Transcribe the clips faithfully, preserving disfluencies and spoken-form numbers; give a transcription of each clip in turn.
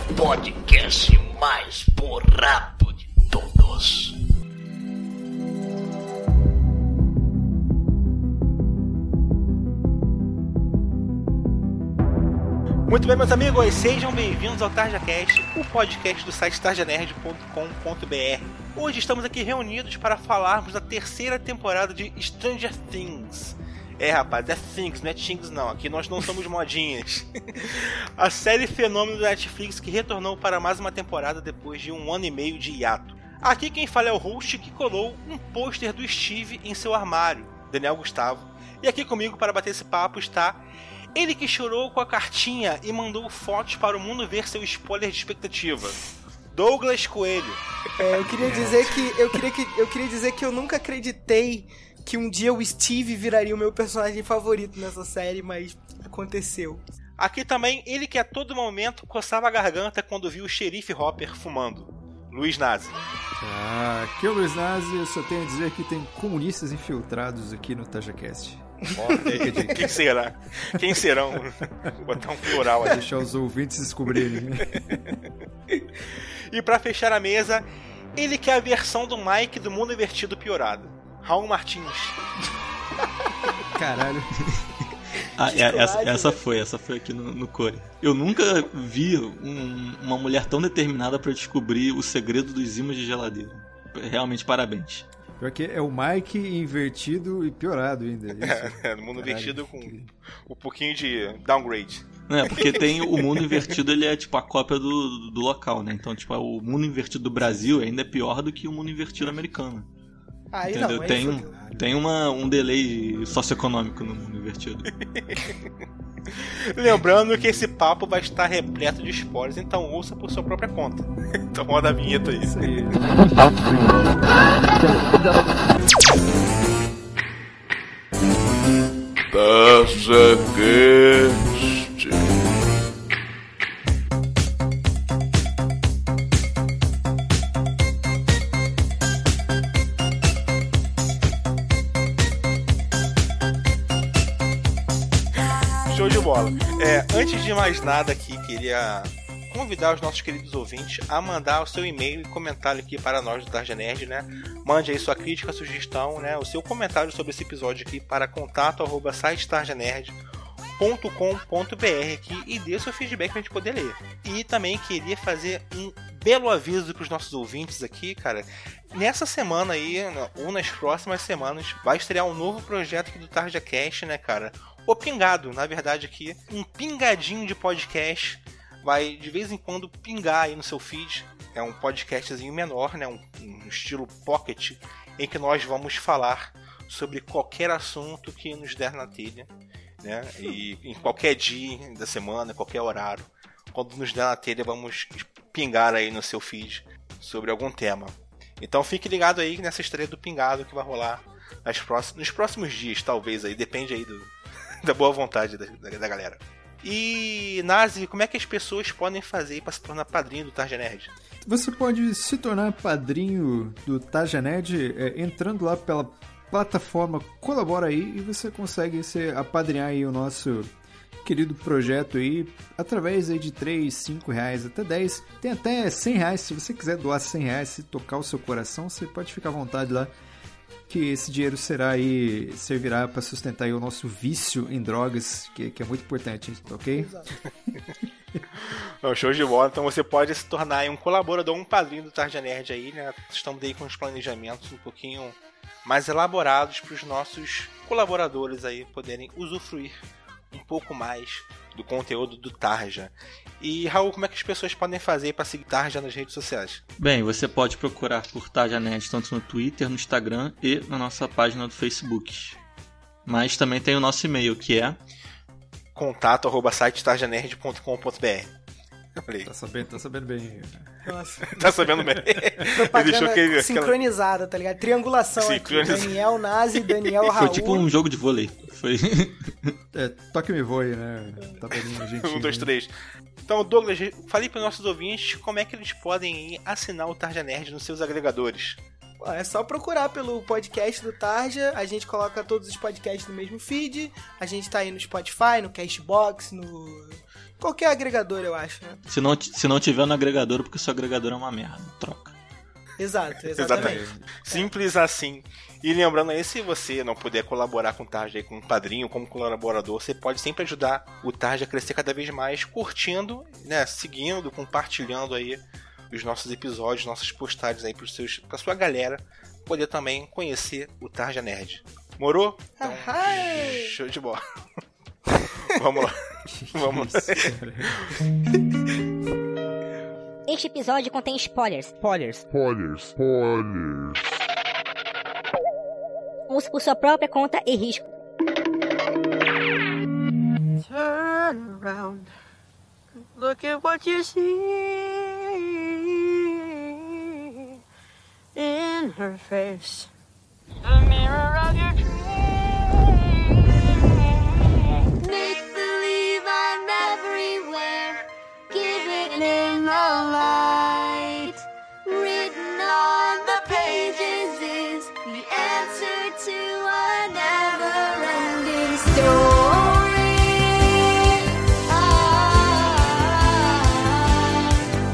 podcast mais borrado de todos. Muito bem, meus amigos, sejam bem-vindos ao TarjaCast, o podcast do site tarja nerd ponto com ponto b r. Hoje estamos aqui reunidos para falarmos da terceira temporada de Stranger Things. É, rapaz, é Things, não é Things não, aqui nós não somos modinhas. A série fenômeno da Netflix que retornou para mais uma temporada depois de um ano e meio de hiato. Aqui quem fala é o host que colou um pôster do Steve em seu armário, Daniel Gustavo. E aqui comigo para bater esse papo está ele que chorou com a cartinha e mandou fotos para o mundo ver seu spoiler de expectativa, Douglas Coelho. É, eu queria dizer que eu queria que eu queria dizer que eu nunca acreditei que um dia o Steve viraria o meu personagem favorito nessa série, mas aconteceu. Aqui também ele que a todo momento coçava a garganta quando viu o xerife Hopper fumando, Luiz Nazi. Ah, aqui é o Luiz Nazi, eu só tenho a dizer que tem comunistas infiltrados aqui no TarjaCast. Oh, quem será? Quem serão? Vou botar um plural aí. Deixar os ouvintes descobrirem, né? E pra fechar a mesa, ele que é a versão do Mike do Mundo Invertido piorado, Raul Martins. Caralho. Ah, essa, essa foi, essa foi aqui no, no Core. Eu nunca vi um, uma mulher tão determinada pra descobrir o segredo dos ímãs de geladeira. Realmente, parabéns. Pior que é o Mike invertido e piorado ainda. É, é, no mundo Caralho, invertido com que... um pouquinho de downgrade. Não, é, porque tem o mundo invertido, ele é tipo a cópia do, do local, né? Então, tipo, o mundo invertido do Brasil ainda é pior do que o mundo invertido americano. Aí entendeu? não, aí tem um, tem uma, um delay socioeconômico no mundo invertido. Lembrando que esse papo vai estar repleto de spoilers, então ouça por sua própria conta. Então roda a vinheta aí. Isso aí. TarjaCast. Show de bola. É, antes de mais nada aqui, queria convidar os nossos queridos ouvintes a mandar o seu e-mail e comentário aqui para nós do Tarja Nerd, né? Mande aí sua crítica, sugestão, né? O seu comentário sobre esse episódio aqui para contato arroba site tarja nerd ponto com ponto b r aqui e dê seu feedback pra gente poder ler. E também queria fazer um belo aviso para os nossos ouvintes aqui, cara. Nessa semana aí, ou nas próximas semanas, vai estrear um novo projeto aqui do TarjaCast, né, cara? O Pingado, na verdade aqui, um pingadinho de podcast, vai de vez em quando pingar aí no seu feed. É um podcastzinho menor, né, um, um estilo pocket, em que nós vamos falar sobre qualquer assunto que nos der na telha, né, e em qualquer dia da semana, qualquer horário, quando nos der na telha, vamos pingar aí no seu feed sobre algum tema. Então fique ligado aí nessa estreia do Pingado que vai rolar nas próximos, nos próximos dias, talvez aí, depende aí do da boa vontade da, da, da galera. E, Nazi, como é que as pessoas podem fazer para se tornar padrinho do Tarja Nerd? Você pode se tornar padrinho do Tarja Nerd é, entrando lá pela plataforma Colabora aí e você consegue ser, apadrinhar aí o nosso querido projeto aí através aí de três, cinco reais até dez. Tem até cem reais, se você quiser doar cem reais, se tocar o seu coração, você pode ficar à vontade lá, que esse dinheiro será aí, servirá para sustentar aí o nosso vício em drogas, que, que é muito importante, ok? Exato. Não, show de bola. Então você pode se tornar aí um colaborador, um padrinho do Tarja Nerd aí, né? Estamos aí com os planejamentos um pouquinho mais elaborados para os nossos colaboradores aí poderem usufruir um pouco mais do conteúdo do Tarja. E, Raul, como é que as pessoas podem fazer para seguir Tarja nas redes sociais? Bem, você pode procurar por Tarja Nerd tanto no Twitter, no Instagram e na nossa página do Facebook. Mas também tem o nosso e-mail, que é contato arroba site tarja nerd ponto com ponto b r. Tá sabendo, tá sabendo bem. Nossa. Tá sabendo bem. Propaganda que, sincronizada, aquela... tá ligado? Triangulação Sincroniza... aqui. Daniel Nazi, Daniel Raul. Foi tipo um jogo de vôlei. Foi... É, toque me voe, né? Tá bem, gente. Um, dois, três. Então, Douglas, falei para os nossos ouvintes como é que eles podem assinar o Tarja Nerd nos seus agregadores. É só procurar pelo podcast do Tarja, a gente coloca todos os podcasts no mesmo feed, a gente tá aí no Spotify, no Castbox, no Qualquer agregador, eu acho, né? Se não, se não tiver no agregador, porque o seu agregador é uma merda. Troca. Exato, exatamente. Exatamente. Simples assim. E lembrando aí, se você não puder colaborar com o Tarja aí, com um padrinho, como colaborador, você pode sempre ajudar o Tarja a crescer cada vez mais, curtindo, né, seguindo, compartilhando aí os nossos episódios, nossas postagens aí pros seus, pra sua galera poder também conhecer o Tarja Nerd. Morou? Então, Ahai. show de bola. Vamos lá. Vamos lá. Este episódio contém spoilers. Spoilers. Spoilers. Spoilers. Use por sua própria conta e risco. Turn around. Look at what you see in her face. The mirror of your dreams. Make believe I'm everywhere. Give it in the light. Written on the pages is the answer to a never-ending story. Ah,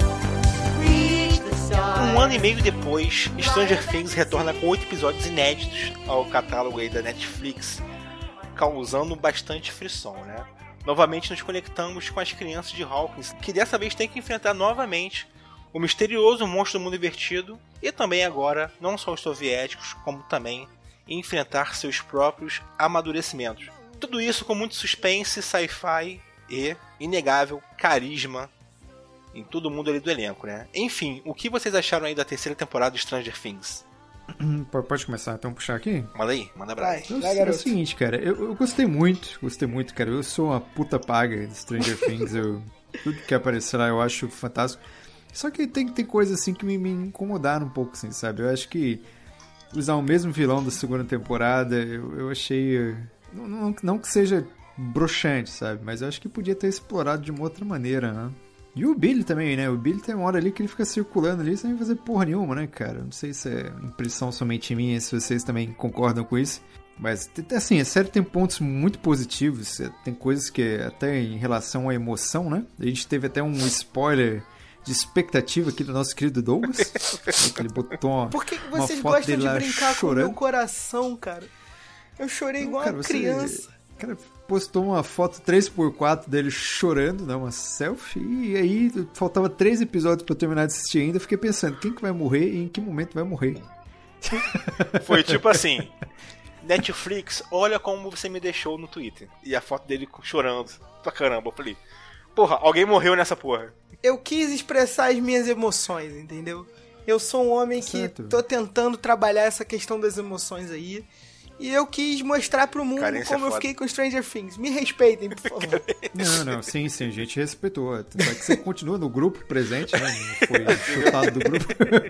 reach the stars. Um ano e meio depois, Stranger Things retorna com oito episódios inéditos ao catálogo aí da Netflix, causando bastante frição, né? Novamente nos conectamos com as crianças de Hawkins, que dessa vez têm que enfrentar novamente o misterioso monstro do mundo invertido e também agora, não só os soviéticos, como também enfrentar seus próprios amadurecimentos. Tudo isso com muito suspense, sci-fi e inegável carisma em todo mundo ali do elenco, né? Enfim, o que vocês acharam aí da terceira temporada de Stranger Things? Pode começar, então, puxar aqui? Manda aí, manda pra Vai, aí. Eu, vai, é o garoto. seguinte, cara, eu, eu gostei muito, gostei muito, cara. Eu sou uma puta paga de Stranger Things. Eu, tudo que aparecer lá eu acho fantástico. Só que tem, tem coisas assim que me, me incomodaram um pouco, assim, sabe? Eu acho que usar o mesmo vilão da segunda temporada, eu, eu achei... Não, não, não que seja broxante, sabe? Mas eu acho que podia ter explorado de uma outra maneira, né? E o Billy também, né? O Billy tem uma hora ali que ele fica circulando ali sem fazer porra nenhuma, né, cara? Não sei se é impressão somente minha, se vocês também concordam com isso. Mas, assim, a série tem pontos muito positivos. Tem coisas que, até em relação à emoção, né? A gente teve até um spoiler de expectativa aqui do nosso querido Douglas. Que ele botou uma, Por que que uma vocês foto gostam dele de lá brincar com o chorando. meu coração, cara? Eu chorei Não, igual cara, uma você- criança. O cara postou uma foto três por quatro dele chorando, né? Uma selfie. E aí faltava três episódios pra eu terminar de assistir ainda. Eu fiquei pensando, quem que vai morrer e em que momento vai morrer? Foi tipo assim: Netflix, olha como você me deixou no Twitter. E a foto dele chorando pra caramba. Eu falei, porra, alguém morreu nessa porra. Eu quis expressar as minhas emoções, entendeu? Eu sou um homem que Certo. tô tentando trabalhar essa questão das emoções aí. E eu quis mostrar pro mundo Carência como eu foda. fiquei com Stranger Things. Me respeitem, por favor. Não, não, sim, sim, a gente respeitou. Tanto é que você continua no grupo presente, né? Não foi chutado do grupo.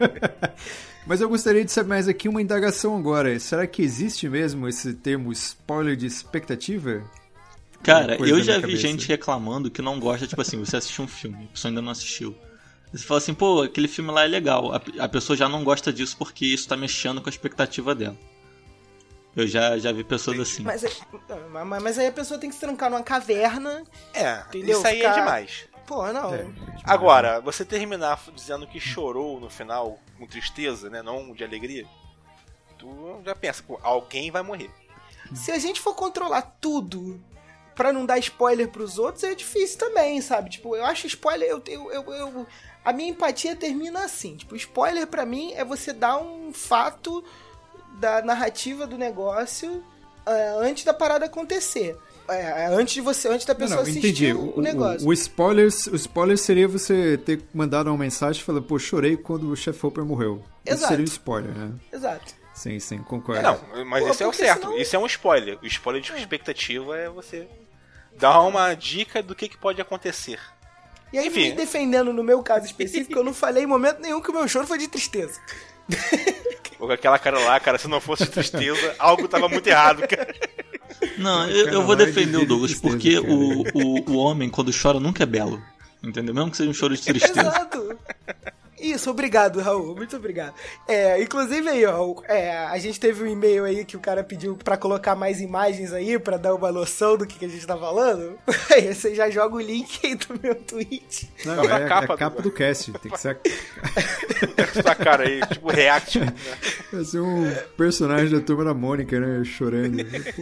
Mas eu gostaria de saber mais aqui uma indagação agora. Será que existe mesmo esse termo spoiler de expectativa? Cara, Uma coisa eu na já minha vi cabeça. gente reclamando que não gosta, tipo assim, você assistiu um filme, a pessoa ainda não assistiu. Você fala assim, pô, aquele filme lá é legal. A, a pessoa já não gosta disso porque isso tá mexendo com a expectativa dela. Eu já, já vi pessoas assim. Mas, aí- mas, mas aí a pessoa tem que se trancar numa caverna. É, Entendeu? isso aí Ficar- é demais. Pô, não. É, Agora, você terminar dizendo que chorou no final com tristeza, né? Não de alegria. Tu já pensa, pô, alguém vai morrer. Se a gente for controlar tudo pra não dar spoiler pros outros, é difícil também, sabe? Tipo, eu acho spoiler... Eu, eu, eu, eu- a minha empatia termina assim. Tipo, spoiler pra mim é você dar um fato da narrativa do negócio é, antes da parada acontecer. É, antes de você, antes da Não, pessoa não, assistir entendi. o, O, o, negócio. o, spoiler, o spoiler seria você ter mandado uma mensagem falando, pô, chorei quando o Chef Hopper morreu. Isso Exato. seria o spoiler, né? Exato. Sim, sim, concordo. Não, mas Pô, isso é o porque certo. senão- Isso é um spoiler. O spoiler de expectativa é você dar uma dica do que, que pode acontecer. E aí, Enfim. me defendendo no meu caso específico, eu não falei em momento nenhum que o meu choro foi de tristeza. Ou com aquela cara lá, cara, se não fosse tristeza, algo tava muito errado, cara. Não, eu, eu vou Carnaval é defender de o Douglas, tristeza, porque cara. o, o, o homem, quando chora, nunca é belo. Entendeu? Mesmo que seja um choro de tristeza. Exato. Isso, obrigado, Raul, muito obrigado. É, inclusive aí, ó, é, a gente teve um e-mail aí que o cara pediu pra colocar mais imagens aí, pra dar uma noção do que, que a gente tá falando. Aí você já joga o link aí do meu tweet. Não, é, é a capa, é a capa do... do cast, tem que ser a... Essa cara aí, tipo react. Né? Vai ser um personagem da Turma da Mônica, né, chorando.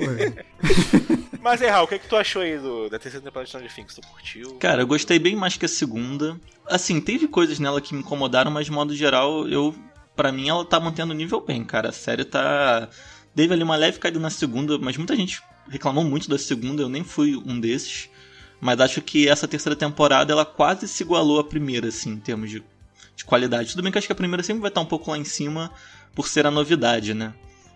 Porra. Mas aí, Raul, o que, que tu achou aí do, da terceira temporada de Stranger Things? Tu curtiu? Cara, eu gostei bem mais que a segunda. Assim, teve coisas nela que me incomodaram, mas de modo geral, eu, pra mim, ela tá mantendo o nível bem, cara. A série tá... Teve ali uma leve caída na segunda, mas muita gente reclamou muito da segunda, eu nem fui um desses. Mas acho que essa terceira temporada, ela quase se igualou à primeira, assim, em termos de, de qualidade. Tudo bem que acho que a primeira sempre vai estar um pouco lá em cima, por ser a novidade, né?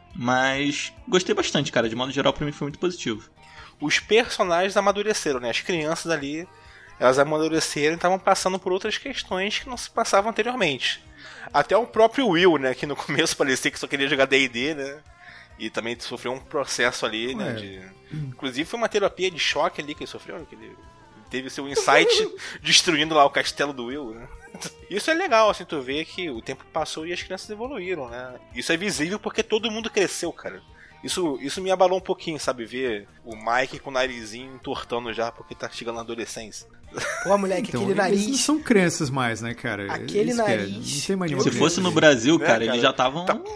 Mas gostei bastante, cara. De modo geral, pra mim foi muito positivo. Os personagens amadureceram, né? As crianças ali, elas amadureceram e estavam passando por outras questões que não se passavam anteriormente. Até o próprio Will, né? Que no começo parecia que só queria jogar D e D, né? E também sofreu um processo ali, né? De... Inclusive foi uma terapia de choque ali que ele sofreu, que ele teve seu insight destruindo lá o castelo do Will, né? Isso é legal, assim, tu vê que o tempo passou e as crianças evoluíram, né? Isso é visível porque todo mundo cresceu, cara. Isso, isso me abalou um pouquinho, sabe? Ver o Mike com o narizinho entortando já porque tá chegando na adolescência. Pô, moleque, então, aquele nariz... Eles não são crianças mais, né, cara? Aquele eles nariz... Não tem mais Se fosse no Brasil, cara, né, eles cara? já estavam... Tá...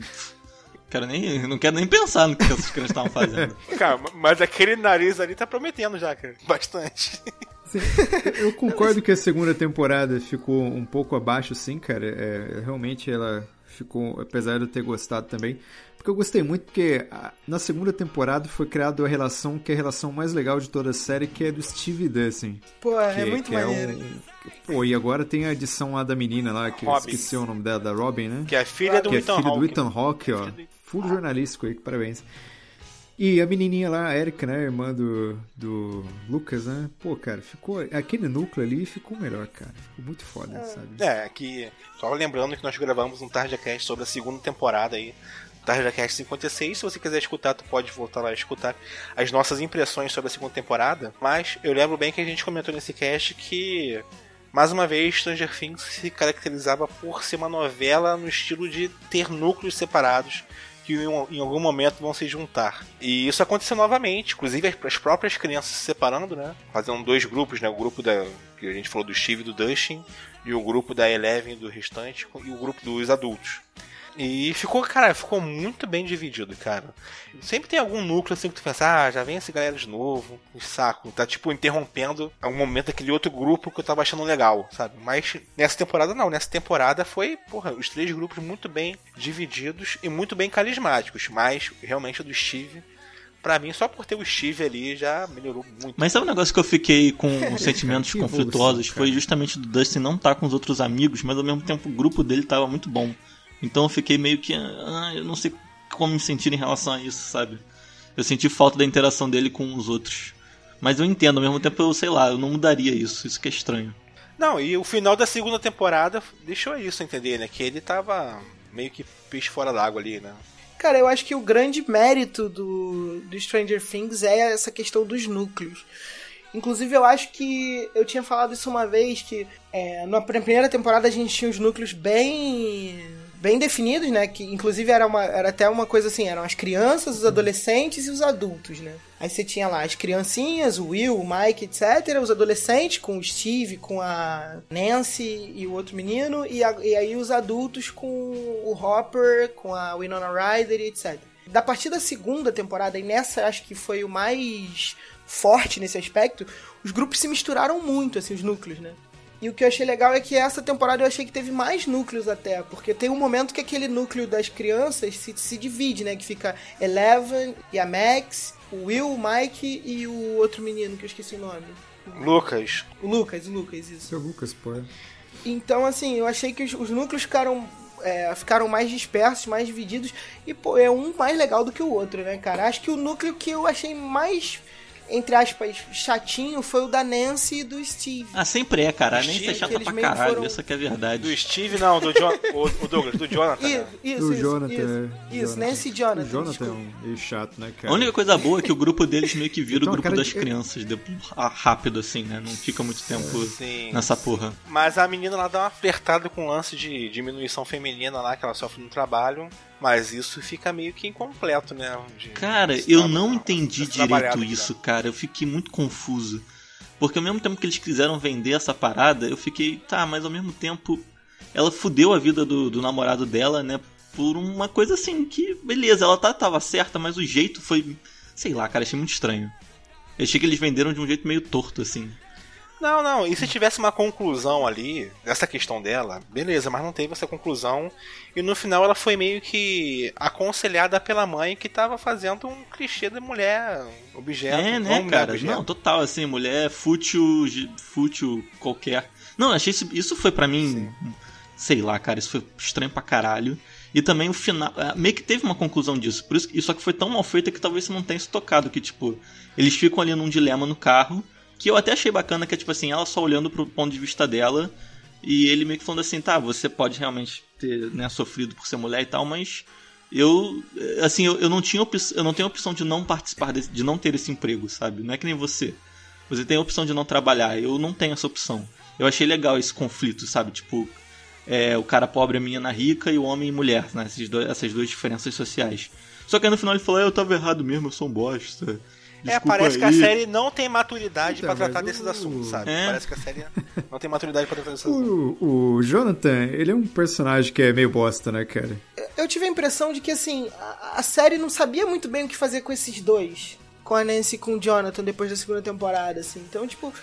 Quero nem, não quero nem pensar no que essas crianças estavam fazendo. Cara, mas aquele nariz ali tá prometendo já, cara. Bastante. Sim, eu concordo que a segunda temporada ficou um pouco abaixo, sim, cara. É, realmente ela ficou, apesar de eu ter gostado também. Porque eu gostei muito, porque a, na segunda temporada foi criada a relação que é a relação mais legal de toda a série, que é do Steve e Dustin. Pô, que, é muito que maneiro. É um, pô, e agora tem a edição lá da menina lá, que Robin. eu esqueci o nome dela, da Robin, né? Que é filha do que Ethan é filha Hawke. do Ethan Hawke, ó. Full jornalístico aí, parabéns. E a menininha lá, a Erika, né, irmã do, do Lucas, né? Pô, cara, ficou... Aquele núcleo ali ficou melhor, cara. Ficou muito foda, é. sabe? É, que... Só lembrando que nós gravamos um TarjaCast sobre a segunda temporada aí. TarjaCast cinquenta e seis. Se você quiser escutar, tu pode voltar lá e escutar as nossas impressões sobre a segunda temporada. Mas eu lembro bem que a gente comentou nesse cast que... Mais uma vez, Stranger Things se caracterizava por ser uma novela no estilo de ter núcleos separados que em algum momento vão se juntar. E isso aconteceu novamente, inclusive as próprias crianças se separando, né? Fazendo dois grupos, né? O grupo da, que a gente falou do Steve e do Dustin, e o grupo da Eleven do restante, e o grupo dos adultos. E ficou, cara, ficou muito bem dividido, cara. Sempre tem algum núcleo assim que tu pensa, ah, já vem essa galera de novo, um saco, tá tipo interrompendo algum momento aquele outro grupo que eu tava achando legal, sabe? Mas nessa temporada não, nessa temporada foi, porra, os três grupos muito bem divididos e muito bem carismáticos, mas realmente o do Steve, pra mim, só por ter o Steve ali já melhorou muito. Mas sabe um negócio que eu fiquei com sentimentos cara, conflituosos? evolução, foi justamente do Dustin não estar com os outros amigos, mas ao mesmo tempo o grupo dele tava muito bom. Então eu fiquei meio que... Ah, eu não sei como me sentir em relação a isso, sabe? Eu senti falta da interação dele com os outros. Mas eu entendo, ao mesmo tempo eu, sei lá, eu não mudaria isso. Isso que é estranho. Não, e o final da segunda temporada deixou isso, entender, né? Que ele tava meio que peixe fora d'água ali, né? Cara, eu acho que o grande mérito do, do Stranger Things é essa questão dos núcleos. Inclusive, eu acho que eu tinha falado isso uma vez, que é, na primeira temporada a gente tinha os núcleos bem... bem definidos, né, que inclusive era, uma, era até uma coisa assim, eram as crianças, os adolescentes e os adultos, né. Aí você tinha lá as criancinhas, o Will, o Mike, etcétera, os adolescentes com o Steve, com a Nancy e o outro menino, e, a, e aí os adultos com o Hopper, com a Winona Ryder e etcétera. Da partir da segunda temporada, e nessa acho que foi o mais forte nesse aspecto, os grupos se misturaram muito, assim, os núcleos, né. E o que eu achei legal é que essa temporada eu achei que teve mais núcleos até, porque tem um momento que aquele núcleo das crianças se, se divide, né? Que fica Eleven e a Max, o Will, o Mike e o outro menino, que eu esqueci o nome. Lucas. O Lucas, o Lucas, isso. Seu Lucas, pô. Então, assim, eu achei que os, os núcleos ficaram, é, ficaram mais dispersos, mais divididos, e, pô, é um mais legal do que o outro, né, cara? Acho que o núcleo que eu achei mais... entre aspas, chatinho foi o da Nancy e do Steve. Ah, sempre é, cara. A Nancy é Steve, chata eles pra meio que caralho, foram- essa que é a verdade. Do Steve, não, do John, o, o Douglas, do Jonathan. Isso, né? isso, O isso, Jonathan. isso, é- isso, Nancy e Jonathan. O Jonathan é desculpa. um meio chato, né, A cara? única coisa boa é que o grupo deles meio que vira Então, o grupo cara, das de- crianças, de- ah, rápido assim, né? Não fica muito tempo Sim. nessa porra. Mas a menina lá dá uma flertada com o lance de diminuição feminina lá que ela sofre no trabalho. Mas isso fica meio que incompleto, né? De- Cara, desse eu traba- não entendi desse direito trabalhado que isso, dá. cara. Eu fiquei muito confuso. Porque ao mesmo tempo que eles quiseram vender essa parada, eu fiquei, tá, mas ao mesmo tempo ela fudeu a vida do, do namorado dela, né? Por uma coisa assim que, beleza, ela tá, tava certa, mas o jeito foi, sei lá, cara, achei muito estranho. Eu achei que eles venderam de um jeito meio torto, assim. Não, não, e se tivesse uma conclusão ali, dessa questão dela, beleza, mas não teve essa conclusão. E no final ela foi meio que aconselhada pela mãe que tava fazendo um clichê da mulher objeto. É, não né, mulher cara? objeto. Não, total, assim, mulher fútil, gi- fútil qualquer. Não, achei isso, isso foi pra mim, sei lá, cara, isso foi estranho pra caralho. E também o final, ah, meio que teve uma conclusão disso, por isso que só que foi tão mal feita que talvez você não tenha se tocado, que tipo, eles ficam ali num dilema no carro, que eu até achei bacana, que é tipo assim, ela só olhando pro ponto de vista dela, e ele meio que falando assim, tá, você pode realmente ter, né, sofrido por ser mulher e tal, mas eu, assim, eu, eu não tinha op- eu não tenho a opção de não participar, desse, de não ter esse emprego, sabe? Não é que nem você. Você tem a opção de não trabalhar, eu não tenho essa opção. Eu achei legal esse conflito, sabe? Tipo, é, o cara pobre é menina rica e o homem e mulher, né? Esses dois, essas duas diferenças sociais. Só que aí no final ele falou, ah, eu tava errado mesmo, eu sou um bosta. É, Desculpa parece que a aí." série não tem maturidade Então, pra tratar mas desses o- assuntos, sabe? É. Parece que a série não tem maturidade pra tratar desses assuntos. O, o Jonathan, ele é um personagem que é meio bosta, né, cara? Eu tive a impressão de que, assim, a, a série não sabia muito bem o que fazer com esses dois. Com a Nancy e com o Jonathan depois da segunda temporada, assim. Então, tipo,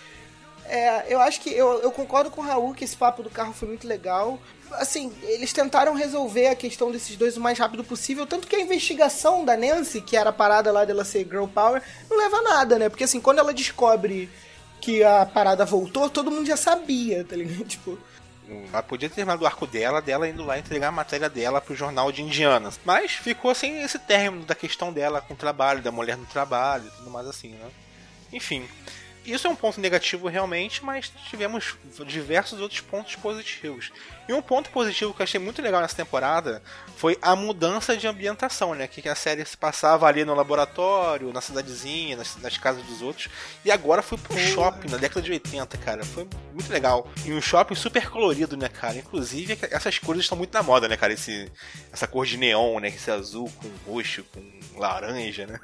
é, eu acho que... Eu, eu concordo com o Raul que esse papo do carro foi muito legal. Assim, eles tentaram resolver a questão desses dois o mais rápido possível. Tanto que a investigação da Nancy, que era a parada lá dela ser girl power, não leva a nada, né? Porque, assim, quando ela descobre que a parada voltou, todo mundo já sabia, tá ligado? Tipo... Ela podia ter terminado o arco dela, dela indo lá entregar a matéria dela pro jornal de Indiana. Mas ficou sem esse término da questão dela com o trabalho, da mulher no trabalho e tudo mais assim, né? Enfim, isso é um ponto negativo realmente, mas tivemos diversos outros pontos positivos. E um ponto positivo que eu achei muito legal nessa temporada foi a mudança de ambientação, né? Que a série se passava ali no laboratório, na cidadezinha, nas, nas casas dos outros. E agora foi pro shopping, na década de oitenta, cara. Foi muito legal. E um shopping super colorido, né, cara? Inclusive, essas cores estão muito na moda, né, cara? Esse, essa cor de neon, né? Esse azul com roxo, com laranja, né?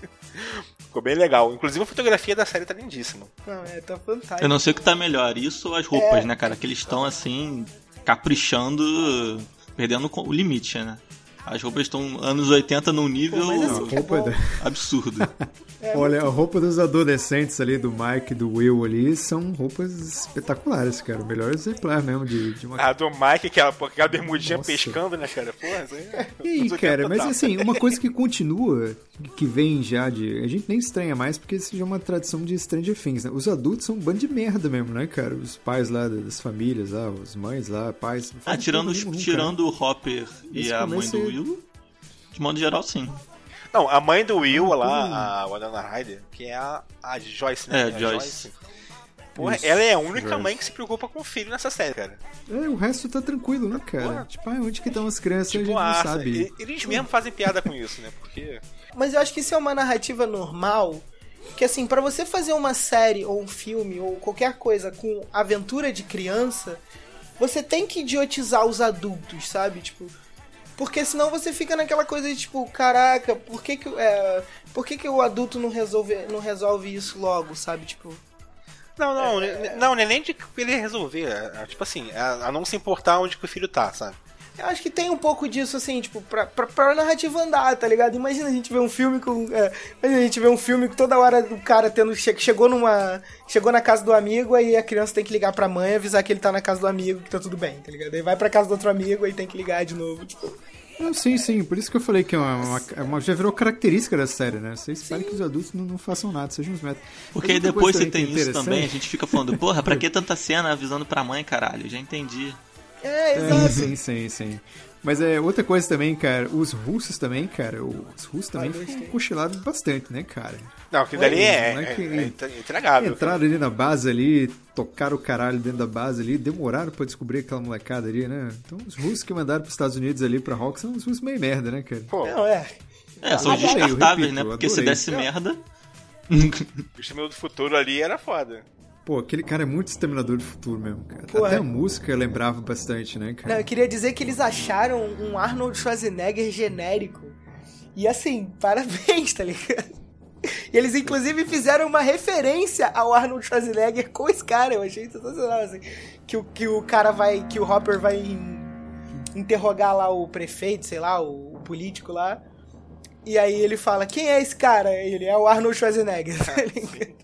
Ficou bem legal. Inclusive, a fotografia da série tá lindíssima. Não, é, tá fantástico. Eu não sei o que tá melhor, isso ou as roupas, É. né, cara? Que eles estão assim, caprichando, perdendo o limite, né? As roupas estão anos oitenta num nível Pô, mas assim A que é roupa bom. da- absurdo. Olha, a roupa dos adolescentes ali, do Mike e do Will ali, são roupas espetaculares, cara. O melhor exemplar mesmo de, de uma... A do Mike, que é aquela bermudinha Nossa. pescando, né, cara? Porra, isso aí é... E aí, anos oitenta cara, mas total. assim, uma coisa que continua, que vem já de... A gente nem estranha mais, porque isso já é uma tradição de Stranger Things, né? Os adultos são um bando de merda mesmo, né, cara? Os pais lá das famílias, lá, os mães lá, pais... não Ah, fazem tirando, porra os- nenhuma, tirando o Hopper e Esse a mãe começo do é- Will, de modo geral, sim. Não, a mãe do Will Ah, lá, a Winona Ryder, que é a, a Joyce, né? É, a Joyce. Porra, Isso, ela é a única Joyce. mãe que se preocupa com o filho nessa série, cara. cara. É, o resto tá tranquilo, né, cara? Porra. Tipo, ah, onde que estão as crianças, a Tipo, gente não ah, sabe. e- eles mesmos fazem piada com isso, né? Porque... Mas eu acho que isso é uma narrativa normal. Que assim, pra você fazer uma série ou um filme ou qualquer coisa com aventura de criança, você tem que idiotizar os adultos, sabe? Tipo, porque senão você fica naquela coisa de tipo, caraca, por que que, é, por que, que o adulto não resolve, não resolve isso logo, sabe? Tipo, Não, não, é... não, não é nem de ele resolver. É, é, tipo assim, é a não se importar onde que o filho tá, sabe? eu acho que tem um pouco disso, assim, tipo, pra, pra, pra narrativa andar, tá ligado? Imagina a gente ver um filme com. É, imagina a gente ver um filme que toda hora o cara tendo. che- Chegou numa. Chegou na casa do amigo, aí a criança tem que ligar pra mãe e avisar que ele tá na casa do amigo, que tá tudo bem, tá ligado? Aí vai pra casa do outro amigo, aí tem que ligar de novo, tipo. Não, sim, sim, por isso que eu falei que é uma, uma- é uma- já virou característica da série, né? Você espera que os adultos não, não façam nada, sejam uns métodos. Porque aí Mas outra depois coisa você tem também que é isso também, a interessante- gente fica falando, porra, pra que tanta cena avisando pra mãe, caralho? Já entendi. É, É, exato. sim, sim, sim. Mas é outra coisa também, cara. Os russos também, cara. Os russos também Ai, foram gostei. cochilados bastante, né, cara? Não, aquilo dali é, Não é é, que- é intragável. Entraram ali na base ali, tocaram o caralho dentro da base ali, demoraram pra descobrir aquela molecada ali, né? Então os russos que mandaram pros Estados Unidos ali pra Hawks são os russos meio merda, né, cara? Pô, Não, é. É, são Adorei, eu descartáveis, repito, né? eu Porque se adorei. desse merda. o Exterminador do Futuro ali era foda. Pô, aquele cara é muito Exterminador do Futuro mesmo, cara. Pô, Até é. a música lembrava bastante, né, Não, cara? eu queria dizer que eles acharam um Arnold Schwarzenegger genérico. E assim, parabéns, tá ligado? E eles inclusive fizeram uma referência ao Arnold Schwarzenegger com esse cara. Eu achei sensacional, assim. Que o, que o cara vai. Que o Hopper vai in- interrogar lá o prefeito, sei lá, o, o político lá. E aí ele fala: quem é esse cara? E ele é o Arnold Schwarzenegger, tá ligado?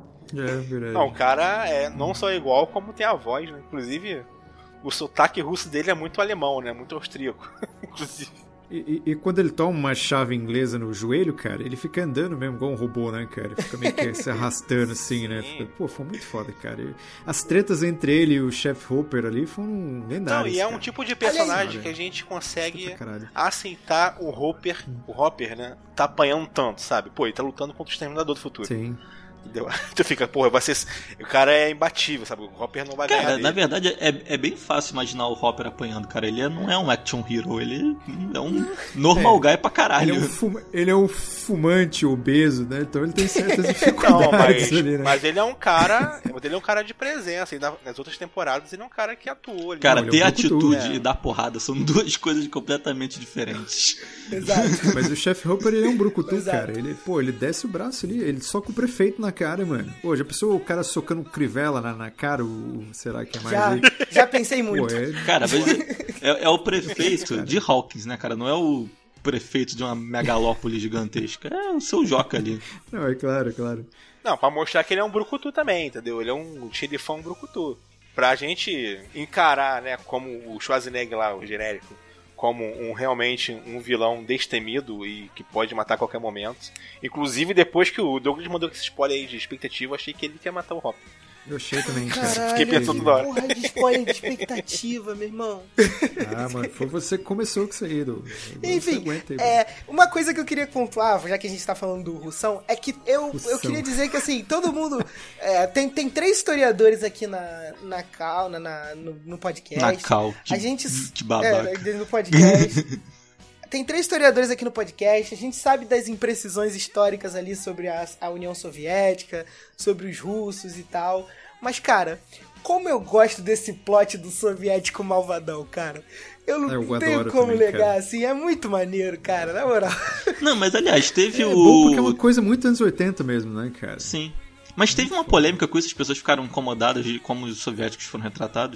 É verdade. Não, o cara é não só igual, como tem a voz, né? Inclusive, o sotaque russo dele é muito alemão, né? Muito austríaco. Inclusive. E, e- e quando ele toma uma chave inglesa no joelho, cara, ele fica andando mesmo igual um robô, né, cara? Fica meio que se arrastando assim, né? Fica- pô, foi muito foda, cara. E as tretas entre ele e o Chef Hopper ali foram lendárias. Não, e é um cara. tipo de personagem Olha aí. que a gente consegue Pra caralho. aceitar o Hopper, o Hopper, né? Tá apanhando tanto, sabe? Pô, ele tá lutando contra o Exterminador do Futuro. Sim. Entendeu? Tu fica, porra, vai ser... o cara é imbatível, sabe? O Hopper não vai ganhar Cara, dele. na verdade é, é bem fácil imaginar o Hopper apanhando, cara. Ele é- não é um action hero, ele é um normal guy pra Ele caralho. é, um fuma- ele é um fumante obeso, né? Então ele tem certas Não, dificuldades mas, ali, né? mas ele é um cara. Ele é um cara de presença. E na- nas outras temporadas ele é um cara que atuou ali. Cara, Não, ele ter é um brucutu, atitude é. e dar porrada são duas coisas completamente diferentes. Exato. Mas o Chef Hopper, ele é um brucutu, Exato. cara. Ele, pô, ele desce o braço ali, ele soca o prefeito na cara, mano. Pô, já pensou o cara socando um crivela na, na cara? O, será que é mais Já, aí? já pensei Pô, muito. é... Cara, mas é, é o prefeito de Hawkins, né, cara? Não é o prefeito de uma megalópole gigantesca. É o seu Joca ali. Não, é claro, é claro. Não, pra mostrar que ele é um brucutu também, entendeu? Ele é um xerifão brucutu. Pra gente encarar, né, como o Schwarzenegger lá, o genérico, como um realmente um vilão destemido e que pode matar a qualquer momento. Inclusive, depois que o Douglas mandou esse spoiler aí de expectativa, eu achei que ele ia matar o Hopper. Eu achei também, cara. Caralho, Fiquei pensando toda hora. porra de spoiler de expectativa, meu irmão. Ah, mano, foi você que começou com isso aí, Du. Enfim, Você aguenta aí, é, uma coisa que eu queria pontuar, já que a gente tá falando do Russão, é que eu, eu Russão. queria dizer que, assim, todo mundo... é, tem, tem três historiadores aqui na, na Cal, na, na- no, no podcast. Na cal. Que, A gente... que babaca. É, no podcast. Tem três historiadores aqui no podcast. A gente sabe das imprecisões históricas ali sobre a, a União Soviética, sobre os russos e tal. Mas, cara, como eu gosto desse plot do soviético malvadão, cara. Eu não Eu tenho adoro como também, negar, cara. assim. É muito maneiro, cara, na moral. Não, mas aliás, teve É o. bom porque é uma coisa muito anos oitenta mesmo, né, cara? Sim. Mas teve uma polêmica com isso, as pessoas ficaram incomodadas de como os soviéticos foram retratados.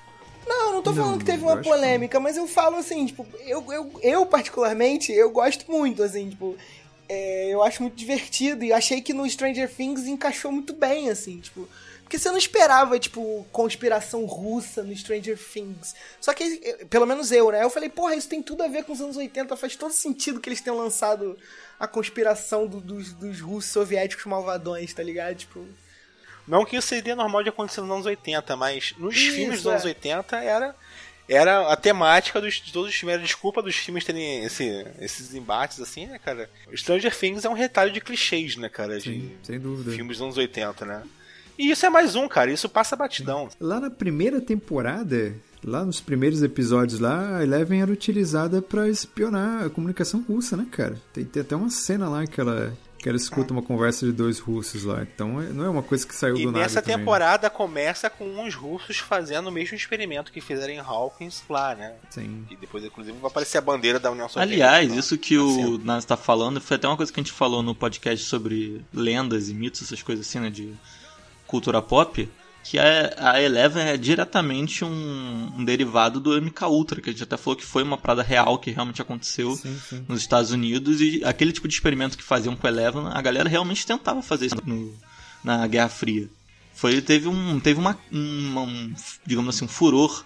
Não, não tô falando Não, que teve eu uma acho polêmica, mas eu falo assim, tipo, eu, eu, eu particularmente, eu gosto muito, assim, tipo, é, eu acho muito divertido e achei que no Stranger Things encaixou muito bem, assim, tipo, porque você não esperava, tipo, conspiração russa no Stranger Things. Só que, eh, pelo menos eu, né, eu falei, porra, isso tem tudo a ver com os anos oitenta, faz todo sentido que eles tenham lançado a conspiração do- dos, dos russos soviéticos malvadões, tá ligado? Tipo... Não que isso seria normal de acontecer nos anos oitenta, mas nos Isso, filmes dos é. anos oitenta era, era a temática dos, de todos os filmes. Era desculpa dos filmes terem esse, esses embates assim, né, cara? O Stranger Things é um retalho de clichês, né, cara? De Sim, sem dúvida. filmes dos anos oitenta, né? E isso é mais um, cara. Isso passa batidão. Lá na primeira temporada, lá nos primeiros episódios lá, a Eleven era utilizada pra espionar a comunicação russa, né, cara? Tem, tem até uma cena lá que ela, que ela escuta uma conversa de dois russos lá. Então é- não é uma coisa que saiu E do nada nessa também, né? temporada começa com uns russos fazendo o mesmo experimento que fizeram em Hawkins lá, né? Sim. E depois, inclusive, vai aparecer a bandeira da União Soviética. Aliás, lá. isso que o Assim. Nas tá falando foi até uma coisa que a gente falou no podcast sobre lendas e mitos, essas coisas assim, né, de cultura pop, que a, a Eleven é diretamente um, um derivado do M K Ultra, que a gente até falou que foi uma parada real que realmente aconteceu Sim, sim. nos Estados Unidos, e aquele tipo de experimento que faziam com a Eleven, a galera realmente tentava fazer isso no, na Guerra Fria. Foi, teve um, teve uma, um, um, digamos assim, um furor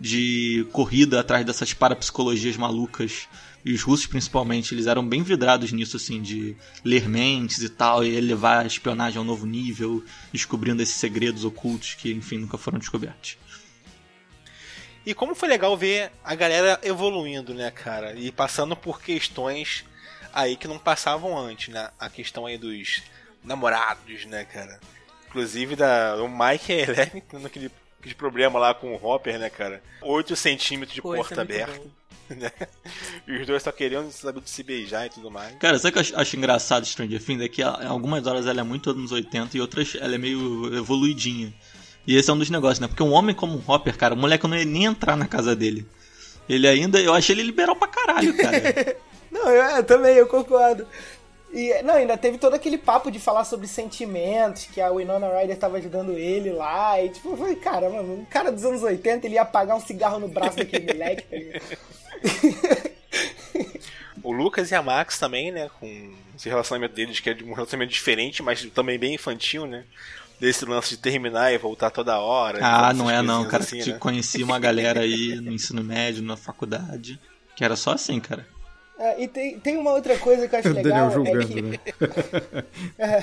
de corrida atrás dessas parapsicologias malucas. E os russos, principalmente, eles eram bem vidrados nisso, assim, de ler mentes e tal, e levar a espionagem a um novo nível, descobrindo esses segredos ocultos que, enfim, nunca foram descobertos. E como foi legal ver a galera evoluindo, né, cara? E passando por questões aí que não passavam antes, né? A questão aí dos namorados, né, cara? Inclusive da, o Mike e a Eleven tendo aquele, aquele problema lá com o Hopper, né, cara? oito centímetros de Pô, porta é aberta. Né? E os dois só querendo saber de se beijar e tudo mais. Cara, sabe o que eu acho, acho engraçado de Stranger Things? É que ela, em algumas horas ela é muito anos oitenta e outras ela é meio evoluidinha. E esse é um dos negócios, né? Porque um homem como um Hopper, cara, o moleque não ia nem entrar na casa dele. Ele ainda, eu achei ele liberal pra caralho, cara. Não, eu, eu também, eu concordo. E, não, ainda teve todo aquele papo de falar sobre sentimentos, que a Winona Ryder tava ajudando ele lá, e tipo, eu falei, cara, mano, um cara dos anos oitenta, ele ia apagar um cigarro no braço daquele moleque, tá ligado? O Lucas e a Max também, né, com esse relacionamento deles, que é de um relacionamento diferente, mas também bem infantil, né? Desse lance de terminar e voltar toda hora. Ah, não é não, cara. Assim, te né? Conheci uma galera aí no ensino médio, na faculdade, que era só assim, cara. É, e tem, tem uma outra coisa que eu acho legal, julgando, é que... né? é,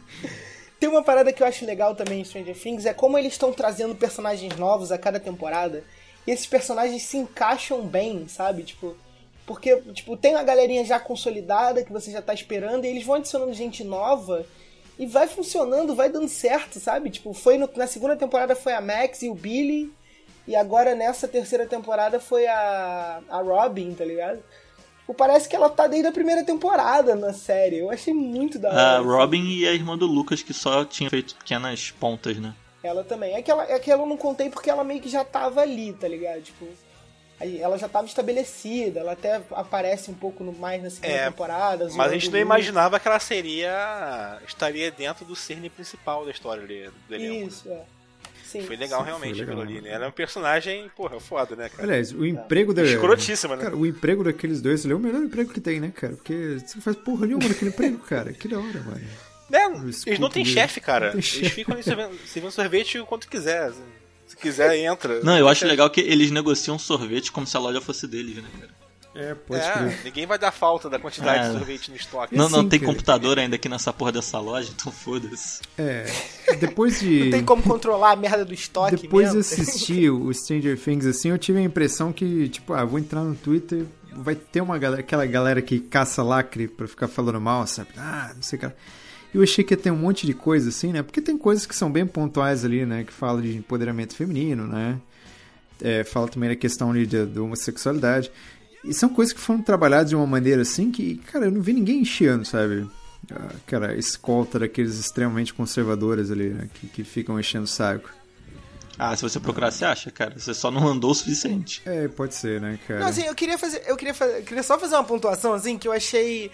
tem uma parada que eu acho legal também em Stranger Things, é como eles estão trazendo personagens novos a cada temporada, e esses personagens se encaixam bem, sabe? Tipo, porque tipo, tem uma galerinha já consolidada que você já tá esperando, e eles vão adicionando gente nova, e vai funcionando, vai dando certo, sabe? Tipo, foi no, na segunda temporada foi a Max e o Billy, e agora nessa terceira temporada foi a, a Robin, tá ligado? Tipo, parece que ela tá desde a primeira temporada na série. Eu achei muito da hora. A assim. Robin e a irmã do Lucas, que só tinha feito pequenas pontas, né? Ela também. É que, ela, é que eu não contei porque ela meio que já tava ali, tá ligado? Tipo, aí ela já tava estabelecida. Ela até aparece um pouco no, mais na segunda É, temporada. Mas a gente zoando não o imaginava que ela seria... estaria dentro do cerne principal da história ali, do elenco. Isso, é. Sim. Foi legal Sim, realmente foi legal, aquilo ali, né? né? Ela é um personagem, porra, foda, né, cara? Aliás, o emprego da... Escrotíssima, né? Cara, o emprego daqueles dois ele é o melhor emprego que tem, né, cara? Porque você não faz porra nenhuma naquele emprego, cara. Que da hora, mano. É, Eu eles não têm escuto chefe, cara. não tem Eles chefe. ficam ali servindo, servindo sorvete o quanto quiser. Se quiser, entra. Não, eu acho legal que eles negociam sorvete como se a loja fosse deles, né, cara? É, pode É, crer. ninguém vai dar falta da quantidade É. de sorvete no estoque. Não, não Sim, tem cara. computador ainda aqui nessa porra dessa loja, então foda-se. É, depois de... Não tem como controlar a merda do estoque Depois de mesmo. assistir o Stranger Things, assim, eu tive a impressão que, tipo, ah, vou entrar no Twitter, vai ter uma galera, aquela galera que caça lacre pra ficar falando mal, sabe? Ah, não sei o que lá. Eu achei que ia ter um monte de coisa, assim, né? Porque tem coisas que são bem pontuais ali, né? Que falam de empoderamento feminino, né? É, fala também da questão ali da, da homossexualidade. E são coisas que foram trabalhadas de uma maneira assim que, cara, eu não vi ninguém enchendo, sabe? Cara, escolta daqueles extremamente conservadores ali, né? Que, que ficam enchendo o saco. Ah, se você procurar, você acha, cara. Você só não andou o suficiente. É, pode ser, né, cara? Não, assim, eu queria fazer. Eu queria, fazer, eu queria só fazer uma pontuação, assim, que eu achei.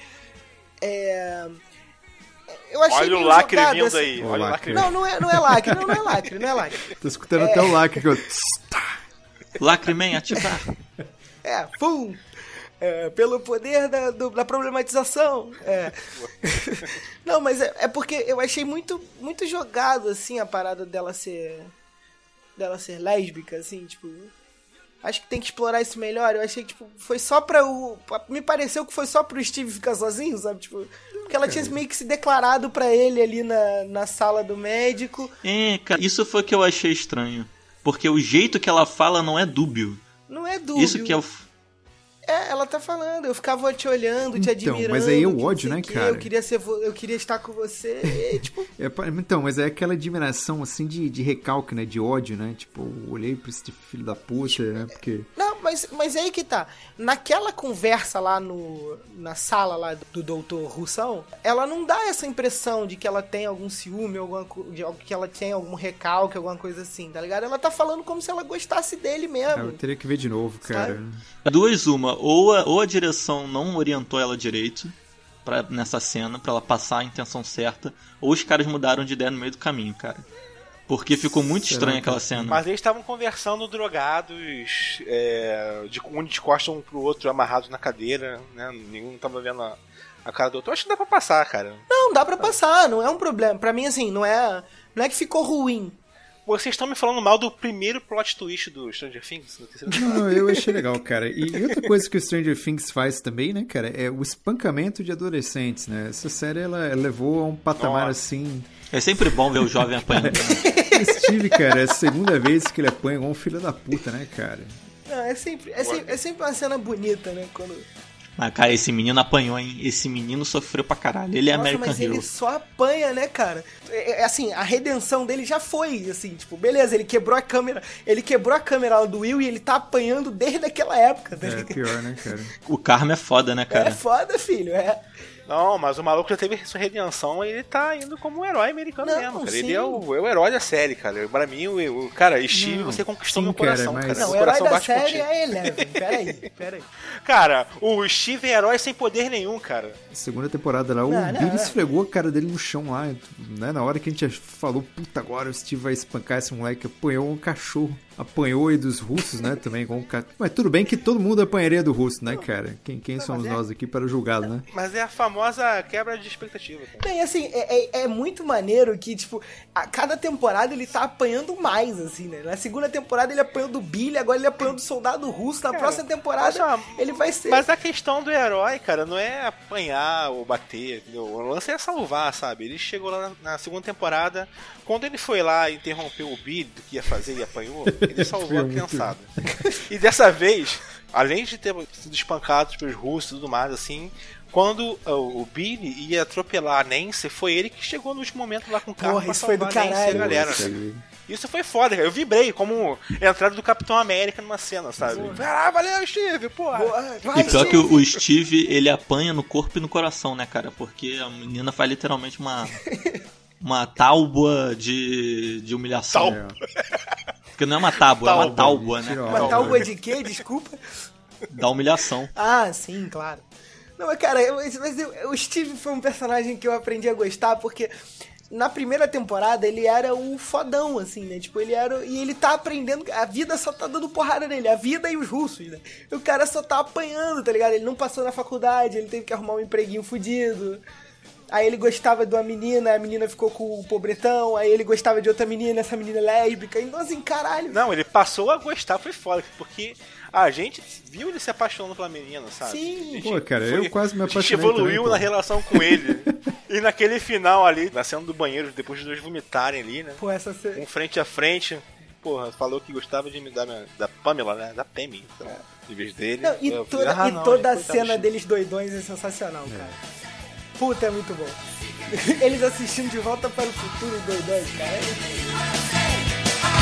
É. Eu achei Olha o meio lacre jogado, vindo assim. aí. O Olha o lacre. lacre. Não, não é, não é lacre, não, não é lacre, não é lacre. Tô escutando até o lacre que eu... Lacrimen, ativar. É, pum! É, pelo poder da, do- da problematização. É. Não, mas é, é porque eu achei muito, muito jogado, assim, a parada dela ser. dela ser lésbica, assim, tipo. Acho que tem que explorar isso melhor. Eu achei que, tipo, foi só pra o. Me pareceu que foi só pro Steve ficar sozinho, sabe? Tipo. Porque ela tinha meio que se declarado pra ele ali na, na sala do médico. É, cara, isso foi o que eu achei estranho. Porque o jeito que ela fala não é dúbio. Não é dúvida. Isso que é o... É, ela tá falando, eu ficava te olhando, te Então, admirando. mas aí é o que não ódio, sei né, o quê, cara? Eu queria, ser, vo- eu queria estar com você, e, tipo... É, pa- então, mas é aquela admiração, assim, de, de recalque, né? De ódio, né? Tipo, eu olhei pra esse filho da puta, né? Porque... Não, mas, mas é aí que tá. Naquela conversa lá no, na sala lá do doutor Russell, ela não dá essa impressão de que ela tem algum ciúme, alguma, co- de, que ela tem algum recalque, alguma coisa assim, tá ligado? Ela tá falando como se ela gostasse dele Ah, mesmo. eu teria que ver de novo, cara. Sabe? Duas uma, ou a, ou a direção não orientou ela direito pra, nessa cena, pra ela passar a intenção certa, ou os caras mudaram de ideia no meio do caminho, cara. Porque ficou muito Será estranha que- aquela cena. Mas eles estavam conversando drogados, é, de um de costas um pro outro, amarrados na cadeira, né? Nenhum tava vendo a, a cara do outro. Eu acho que dá pra passar, cara. Não, dá pra passar, não é um problema. Pra mim, assim, não é, não é que ficou ruim. Vocês estão me falando mal do primeiro plot twist do Stranger Things? No terceiro Não, não, eu achei legal, cara. E, e outra coisa que o Stranger Things faz também, né, cara, é o espancamento de adolescentes, né? Essa série, ela levou a um patamar, Nossa. assim... É sempre bom ver o jovem apanhando. O Steve, cara, é a segunda vez que ele apanha igual um filho da puta, né, cara? Não, é sempre, é sempre, é sempre uma cena bonita, né, quando... Mas, cara, esse menino apanhou, hein? Esse menino sofreu pra caralho. Ele é Nossa, American mas Hero. ele só apanha, né, cara? É, é, assim, a redenção dele já foi, assim, tipo, beleza, ele quebrou a câmera, ele quebrou a câmera do Will e ele tá apanhando desde aquela época, tá É, ligado? pior, né, cara? O karma é foda, né, cara? É foda, filho, é. Não, mas o maluco já teve sua redenção e ele tá indo como um herói americano Não, mesmo, cara. sim. Ele é o, é o herói da série, cara. Pra mim, o, o cara, Steve, Não, você conquistou sim, meu cara, coração, mas- cara. Não, o Meu herói coração da bate por série ti. é Eleven, peraí, peraí. Cara, o Steve é herói sem poder nenhum, cara. Segunda temporada lá, o Não, não, Billy não. esfregou a cara dele no chão lá, né? Na hora que a gente falou, puta, agora o Steve vai espancar esse moleque, apanhou um cachorro. Apanhou aí dos russos, né? Também com um ca... Mas tudo bem que todo mundo apanharia do russo, né, cara? Quem, quem somos mas é- nós aqui para julgá-lo, né? Mas é a famosa quebra de expectativa, cara. Bem, assim, é, é, é muito maneiro que, tipo, a cada temporada ele tá apanhando mais, assim, né? Na segunda temporada ele apanhou do Billy, agora ele apanhou do soldado russo. Na Cara, próxima temporada olha só, ele vai ser... Mas a questão do herói, cara, não é apanhar ou bater, entendeu? O lance é salvar, sabe? Ele chegou lá na, na segunda temporada, quando ele foi lá e interrompeu o Billy do que ia fazer e apanhou, ele salvou a criançada. E dessa vez, além de ter sido espancado pelos russos e tudo mais, assim, quando o, o Billy ia atropelar a Nancy, foi ele que chegou no último momento lá com o carro Porra, pra isso foi do salvar a Nancy e a caralho. galera. Isso aí. Isso foi foda, cara. Eu vibrei como a entrada do Capitão América numa cena, sabe? Ah, valeu, Steve, porra. Vai, E pior Steve. que o, o Steve, ele apanha no corpo e no coração, né, cara? Porque a menina faz literalmente uma... Uma tábua de, de humilhação. Tábua. Porque não é uma tábua, é uma tábua, né? Mentira, ó. Uma tábua de quê? Desculpa. Da humilhação. Ah, sim, claro. Não, mas cara, eu, mas eu- o Steve foi um personagem que eu aprendi a gostar, porque na primeira temporada ele era o fodão, assim, né? Tipo, ele era... E ele tá aprendendo... A vida só tá dando porrada nele. A vida e os russos, né? E o cara só tá apanhando, tá ligado? Ele não passou na faculdade, ele teve que arrumar um empreguinho fudido. Aí ele gostava de uma menina, a menina ficou com o pobretão. Aí ele gostava de outra menina, essa menina é lésbica. Então, assim, caralho. Não, ele passou a gostar, foi foda, porque a gente viu ele se apaixonando pela menina, sabe? Sim. A gente Pô, cara, foi- eu quase me A gente apaixonei evoluiu também, pô. na relação com ele. E naquele final ali, na cena do banheiro, depois dos dois vomitarem ali, né? Pô, essa... ce- Um frente a frente. Porra, falou que gostava de me dar minha, da Pamela, né? Da Pemi, sei lá, em vez dele. Não, e Eu falei, toda, ah, e não, toda a gente, coitado cena do deles doidões é sensacional, cara. Puta, é muito bom. Eles assistindo De Volta para o Futuro doidões, cara. É...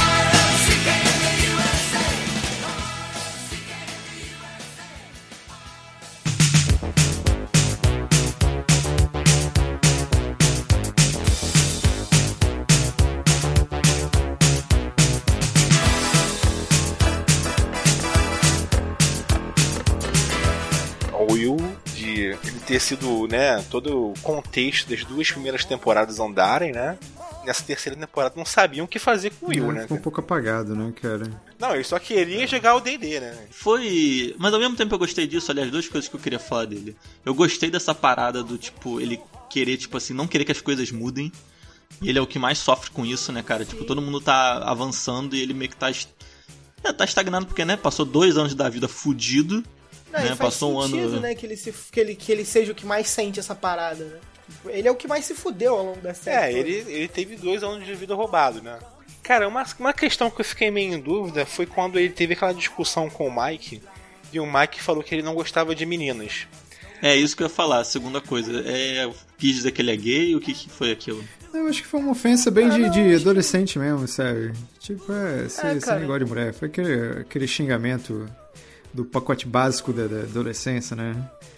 O Will, de ele ter sido, né, todo o contexto das duas primeiras temporadas andarem, né? Nessa terceira temporada não sabiam o que fazer com o Will, É, né? ficou um cara? pouco apagado, né, cara? Não, ele só queria jogar o D e D, né? Foi... Mas ao mesmo tempo eu gostei disso, aliás, duas coisas que eu queria falar dele. Eu gostei dessa parada do, tipo, ele querer, tipo assim, não querer que as coisas mudem. E ele é o que mais sofre com isso, né, cara? Tipo, todo mundo tá avançando e ele meio que tá... est- É, tá estagnado porque, né, passou dois anos da vida fudido. Não, né? e faz Passou um sentido, ano... né, que ele, se, que, ele, que ele seja o que mais sente essa parada, né? Ele é o que mais se fudeu ao longo da série. É, toda. ele, ele teve dois anos de vida roubado, né? Cara, uma, uma questão que eu fiquei meio em dúvida foi quando ele teve aquela discussão com o Mike e o Mike falou que ele não gostava de meninas. É isso que eu ia falar, a segunda coisa. É, quis dizer que ele é gay, o que, que foi aquilo? Eu acho que foi uma ofensa bem Ah, de, não, de acho que- adolescente mesmo, sabe? Tipo, é, você É, você cara. não gosta de mulher. Foi aquele, aquele xingamento do pacote básico da, da adolescência, né?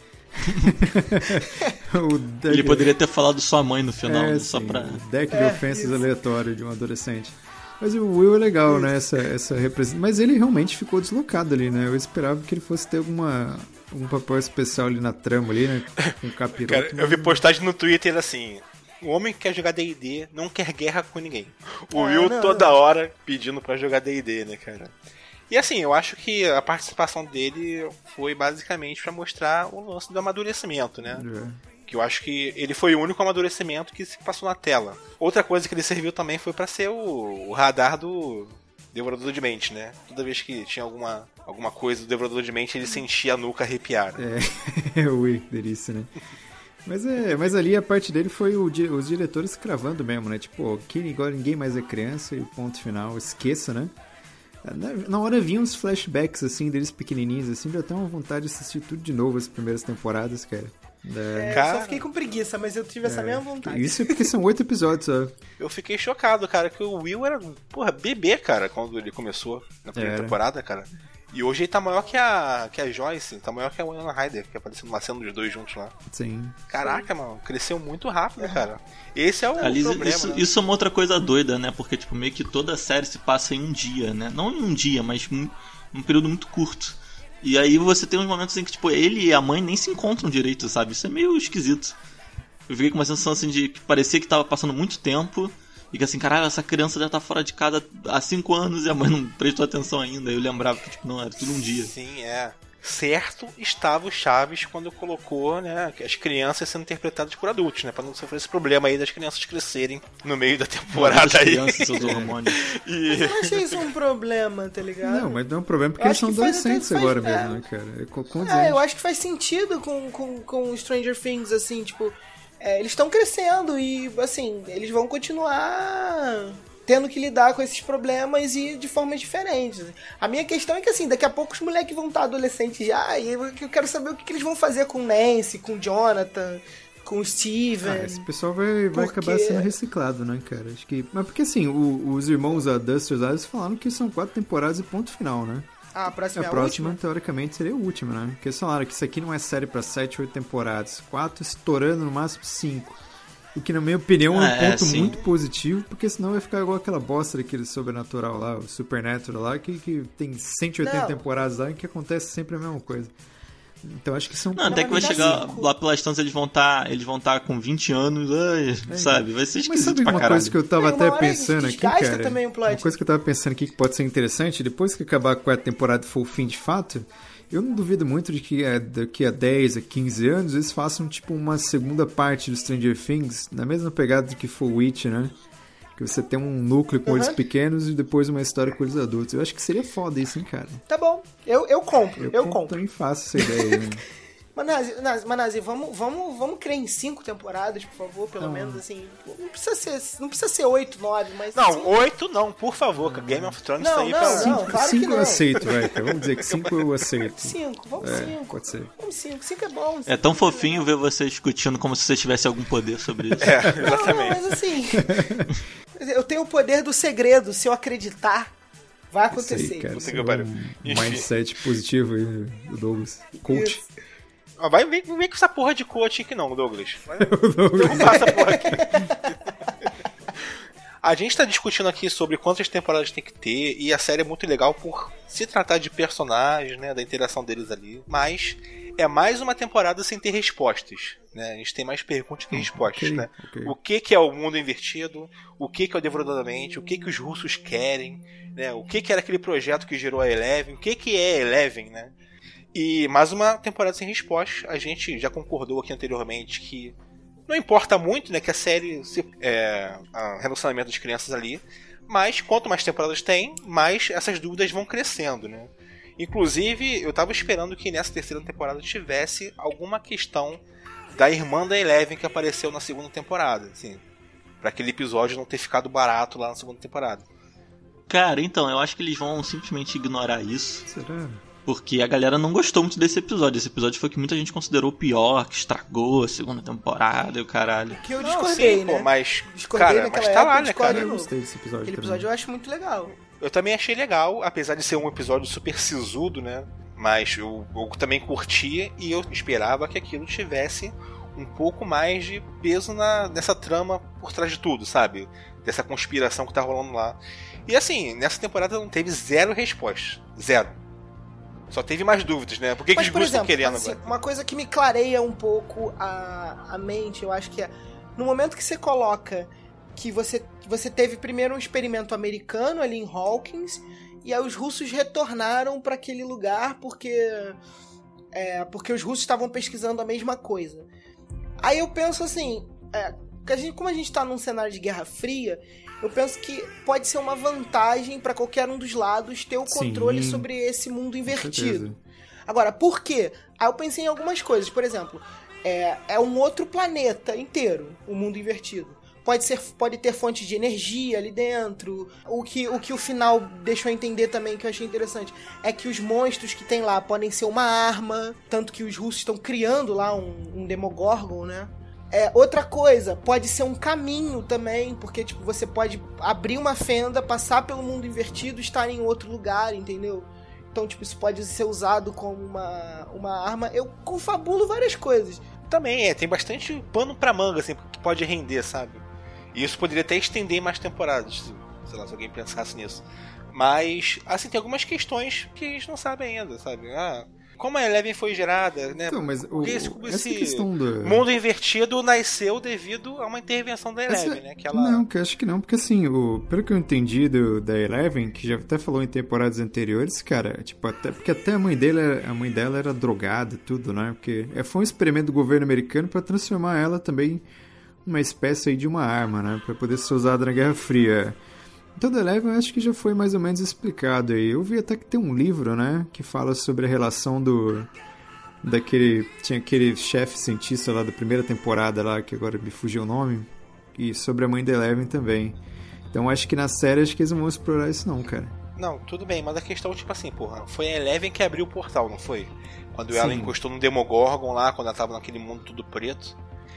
O deck- Ele poderia ter falado sua mãe no final, é, né, só sim, pra... o deck de É, ofensas isso. aleatório de um adolescente. Mas o Will é legal, né? Essa, essa representação. Mas ele realmente ficou deslocado ali, né? Eu esperava que ele fosse ter alguma, um papel especial ali na trama ali, né? Com o capiroto. Cara, eu vi postagem no Twitter assim: o homem que quer jogar D e D não quer guerra com ninguém. O Ah, Will não, toda não. hora pedindo pra jogar D e D, né, cara? E assim, eu acho que a participação dele foi basicamente pra mostrar o lance do amadurecimento, né? É. Que eu acho que ele foi o único amadurecimento que se passou na tela. Outra coisa que ele serviu também foi pra ser o, o radar do Devorador de Mente, né? Toda vez que tinha alguma, alguma coisa do Devorador de Mente, ele sentia a nuca arrepiar. Né? É, ui, delícia, né? Mas, é, mas ali a parte dele foi o, os diretores cravando mesmo, né? Tipo, que agora ninguém mais é criança e ponto final, esqueça, né? Na, na hora vinha uns flashbacks, assim, deles pequenininhos, assim, já tenho uma vontade de assistir tudo de novo as primeiras temporadas, cara. Da... É, Cara... eu só fiquei com preguiça, mas eu tive essa é, mesma vontade. Isso é porque são oito episódios, ó. Eu fiquei chocado, cara, que o Will era, porra, bebê, cara, quando ele começou na primeira Era. temporada, cara. E hoje ele tá maior que a, que a Joyce, tá maior que a Winona Ryder, que apareceu numa cena dos dois juntos lá. Sim. Caraca, mano, cresceu muito rápido, cara. Esse é o Ali, problema, isso, né? isso é uma outra coisa doida, né? Porque, tipo, meio que toda a série se passa em um dia, né? Não em um dia, mas em um período muito curto. E aí você tem uns momentos em que, tipo, ele e a mãe nem se encontram direito, sabe? Isso é meio esquisito. Eu fiquei com uma sensação, assim, de que parecia que tava passando muito tempo e que, assim, caralho, essa criança deve estar fora de casa há cinco anos e a mãe não prestou atenção ainda. Eu lembrava que, tipo, não, era tudo um dia. Sim, é. Certo estava o Chaves quando colocou, né, as crianças sendo interpretadas por adultos, né, pra não sofrer esse problema aí das crianças crescerem no meio da temporada aí. Crianças, seus hormônios. E... Eu não achei isso um problema, tá ligado? Não, mas não é um problema porque Eu eles acho são que faz adolescentes até- faz- agora é. mesmo, né, cara? É com, com Ah, eu acho que faz sentido com, com, com Stranger Things, assim, tipo, é, eles estão crescendo e, assim, eles vão continuar tendo que lidar com esses problemas e de formas diferentes. A minha questão é que, assim, daqui a pouco os moleques vão estar adolescentes já e eu eu quero saber o que, que eles vão fazer com o Nancy, com o Jonathan, com o Steven. Ah, esse pessoal vai, vai Porque- acabar sendo reciclado, né, cara? Acho que... Mas porque, assim, o- os irmãos Adusters lá, eles falaram que são quatro temporadas e ponto final, né? Ah, a próxima A é a próxima, última? teoricamente, seria a última, né? Porque eles falaram que isso aqui não é série pra sete, oito temporadas. Quatro estourando no máximo cinco. O que, na minha opinião, é um Ah, é, ponto sim. muito positivo, porque senão vai ficar igual aquela bosta daquele sobrenatural lá, o Supernatural lá, que, que tem cento e oitenta Não. temporadas lá e que acontece sempre a mesma coisa. Então acho que são... Não, até que vai mas dá chegar cinco. lá pelas tantas, eles vão estar eles vão estar com vinte anos, ai, sabe? Vai ser Mas esquisito sabe pra uma caralho. coisa que eu tava É, uma até hora a gente pensando aqui, desgasta cara? também o plot. Uma coisa que eu tava pensando aqui que pode ser interessante, depois que acabar a quarta temporada e for o fim de fato, eu não duvido muito de que é, daqui a dez, a quinze anos eles façam tipo uma segunda parte do Stranger Things, na mesma pegada do que foi o Witch, né? Que você tem um núcleo com Uhum. eles pequenos e depois uma história com eles adultos. Eu acho que seria foda isso, hein, cara? Tá bom, eu, eu compro, eu, compro, compro. também faço essa ideia aí, né? Manazi, Nazi, Manazi, vamos, vamos, vamos criar em cinco temporadas, por favor, pelo Não. menos, assim. Não precisa ser, não precisa ser oito, nove, mas... Não, cinco. oito não, por favor, que Game of Thrones Não, tá aí não, pra... não. Cinco, claro que cinco eu não. aceito, vai, cara. Vamos dizer que cinco eu aceito. Cinco, vamos É, cinco. pode ser. Vamos cinco, cinco é bom. É tão fofinho ver você discutindo como se você tivesse algum poder sobre isso. É, Não, não, exatamente. mas assim... eu tenho o poder do segredo, se eu acreditar, vai Isso acontecer. aí, cara. Puta Isso que é pariu. um Enfim. mindset positivo aí do Douglas. Coach. Isso. Ah, vai ver com essa porra de coach aqui não, Douglas. Vai derrubar essa porra aqui. A gente tá discutindo aqui sobre quantas temporadas tem que ter, e a série é muito legal por se tratar de personagens, né, da interação deles ali, mas é mais uma temporada sem ter respostas, né? A gente tem mais perguntas que respostas, ok, né? ok. O que que é o mundo invertido? O que que é o Devorador da Mente? O que que os russos querem? Né? O que que era aquele projeto que gerou a Eleven? O que que é Eleven, né? E mais uma temporada sem respostas. A gente já concordou aqui anteriormente que não importa muito, né, que a série se, é, o relacionamento das crianças ali, mas quanto mais temporadas tem, mais essas dúvidas vão crescendo, né? Inclusive, eu tava esperando que nessa terceira temporada tivesse alguma questão da irmã da Eleven que apareceu na segunda temporada, assim, pra aquele episódio não ter ficado barato lá na segunda temporada. Cara, então, eu acho que eles vão simplesmente ignorar isso. Será? Porque a galera não gostou muito desse episódio. Esse episódio foi o que muita gente considerou o pior, que estragou a segunda temporada e o caralho. Que eu Não, discordei, sim, né? pô, mas, Discordei cara, naquela mas tá lá, época, né, discordo cara? de Eu novo. gostei desse episódio Aquele também. episódio eu acho muito legal. Eu também achei legal, apesar de ser um episódio super sisudo, né? Mas eu, eu também curti e eu esperava que aquilo tivesse um pouco mais de peso na, nessa trama por trás de tudo, sabe? Dessa conspiração que tá rolando lá. E assim, nessa temporada não teve zero resposta. Zero. Só teve mais dúvidas, né? Por que, que Mas, os por gurus estão exemplo, querendo assim, agora? uma coisa que me clareia um pouco a, a mente, eu acho que é... No momento que você coloca que você, você teve primeiro um experimento americano ali em Hawkins, e aí os russos retornaram para aquele lugar porque, é, porque os russos estavam pesquisando a mesma coisa. Aí eu penso assim, é, que a gente, como a gente tá num cenário de Guerra Fria, eu penso que pode ser uma vantagem pra qualquer um dos lados ter o controle Sim, sobre esse mundo com invertido. certeza. Agora, por quê? Aí eu pensei em algumas coisas. Por exemplo, é, é um outro planeta inteiro, o mundo invertido. Pode, ser, pode ter fontes de energia ali dentro. O que, o que o final deixou entender também, que eu achei interessante, é que os monstros que tem lá podem ser uma arma. Tanto que os russos estão criando lá um, um Demogorgon, né? É, outra coisa, pode ser um caminho também, porque tipo, você pode abrir uma fenda, passar pelo mundo invertido e estar em outro lugar, entendeu? Então, tipo, isso pode ser usado como uma, uma arma. Eu confabulo várias coisas. Também é, tem bastante pano pra manga, assim, que pode render, sabe? E isso poderia até estender mais temporadas, se, sei lá, se alguém pensasse nisso. Mas, assim, tem algumas questões que a gente não sabe ainda, sabe? Ah, como a Eleven foi gerada, né? Então, mas o, esse, essa esse questão do... mundo invertido nasceu devido a uma intervenção da Eleven, Essa... né? Que ela... Não, que eu acho que não, porque assim, o... pelo que eu entendi do, da Eleven, que já até falou em temporadas anteriores, cara, tipo, até... porque até a mãe dele, a mãe dela era drogada e tudo, né? Porque foi um experimento do governo americano pra transformar ela também uma espécie aí de uma arma, né? Pra poder ser usada na Guerra Fria. Então, da Eleven, eu acho que já foi mais ou menos explicado aí. Eu vi até que tem um livro, né? Que fala sobre a relação do... daquele... Tinha aquele chefe cientista lá da primeira temporada lá, que agora me fugiu o nome. E sobre a mãe da Eleven também. Então, acho que na série, acho que eles não vão explorar isso não, cara. Não, tudo bem, mas a questão, tipo assim, porra, foi a Eleven que abriu o portal, não foi? Quando Sim. ela encostou no Demogorgon lá, quando ela tava naquele mundo tudo preto.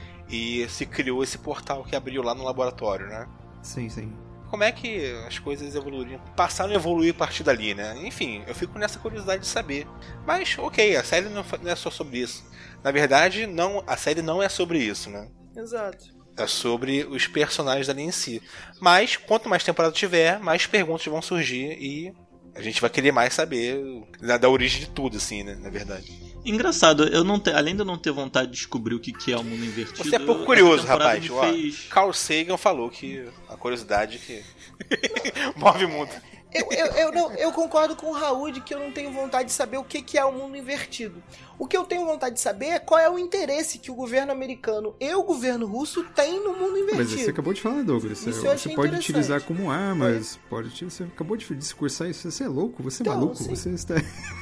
E se criou esse portal que abriu lá no laboratório, né? Sim, sim. Como é que as coisas evoluíram? Passaram a evoluir a partir dali, né? Enfim, eu fico nessa curiosidade de saber. Mas, ok, a série não é só sobre isso. Na verdade, não, a série não é sobre isso, né? Exato. É sobre os personagens ali em si. Mas, quanto mais temporada tiver, mais perguntas vão surgir e a gente vai querer mais saber da, da origem de tudo, assim, né? Na verdade. Engraçado, eu não te, além de eu não ter vontade de descobrir o que, que é o mundo invertido... Você é pouco curioso, rapaz. Me Ó, fez... Carl Sagan falou que a curiosidade que move o mundo. Eu, eu, eu, não, eu concordo com o Raul de que eu não tenho vontade de saber o que, que é o mundo invertido. O que eu tenho vontade de saber é qual é o interesse que o governo americano e o governo russo têm no mundo invertido. Mas você acabou de falar, Douglas. Isso Você, eu achei você pode interessante. utilizar como armas, pode, você acabou de discursar isso. Você é louco? Você é Então, maluco? sim. Você está...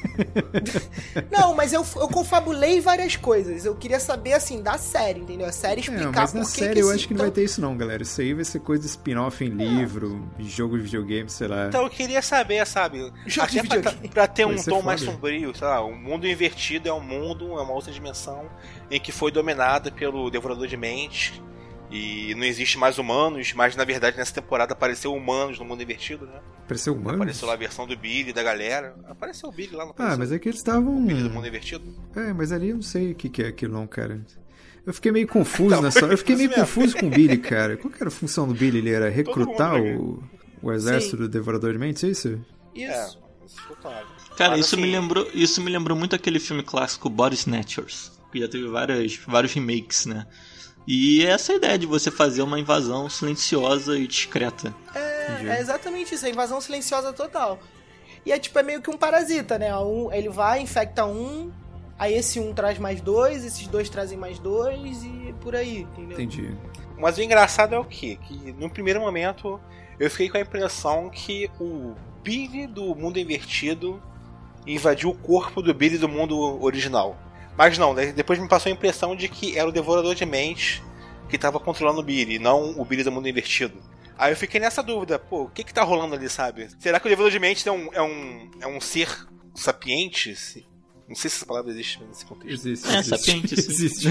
Não, mas eu, eu confabulei várias coisas. Eu queria saber, assim, da série, entendeu? A série explicar Não, mas na por que série que eu esse- acho que não então- vai ter isso não, galera. Isso aí vai ser coisa de spin-off em livro, jogo de videogame, sei lá. Então eu queria saber, sabe? Jogo de Até pra, videogame. pra ter Vai um ser tom foda. mais sombrio, sei lá, o mundo invertido é um mundo, é uma outra dimensão em que foi dominada pelo Devorador de Mentes e não existe mais humanos, mas na verdade nessa temporada apareceu humanos no mundo invertido, né? Pareceu humano? Apareceu lá a versão do Billy, da galera. Apareceu o Billy lá, não Ah, apareceu? mas é que eles estavam... O Billy do mundo invertido? É, mas ali eu não sei o que, que é aquilo não, cara. Eu fiquei meio confuso Tá, nessa hora. Eu fiquei meio isso mesmo. confuso com o Billy, cara. Qual que era a função do Billy? Ele era recrutar mundo o, o exército Sim. do Devorador de Mentes, é isso? Isso. É, isso foi claro. Cara, Mas, isso, assim, me lembrou, isso me lembrou muito aquele filme clássico Body Snatchers, que já teve várias, vários remakes, né? E é essa a ideia de você fazer uma invasão silenciosa e discreta. É, é exatamente isso, é invasão silenciosa total. E é tipo, é meio que um parasita, né? Um, ele vai, infecta um, aí esse um traz mais dois, esses dois trazem mais dois e por aí, entendeu? Entendi. Mas o engraçado é o quê? Que no primeiro momento eu fiquei com a impressão que o Billy do mundo invertido invadiu o corpo do Billy do mundo original. Mas não, né? Depois me passou a impressão de que era o Devorador de Mentes que estava controlando o Billy, não o Billy do mundo invertido. Aí eu fiquei nessa dúvida, pô, o que que tá rolando ali, sabe? Será que o Devorador de Mentes é um, é um, é um ser sapiente? Não sei se essa palavra existe nesse contexto. Existe. É, existe. sapiente, sim. Existe.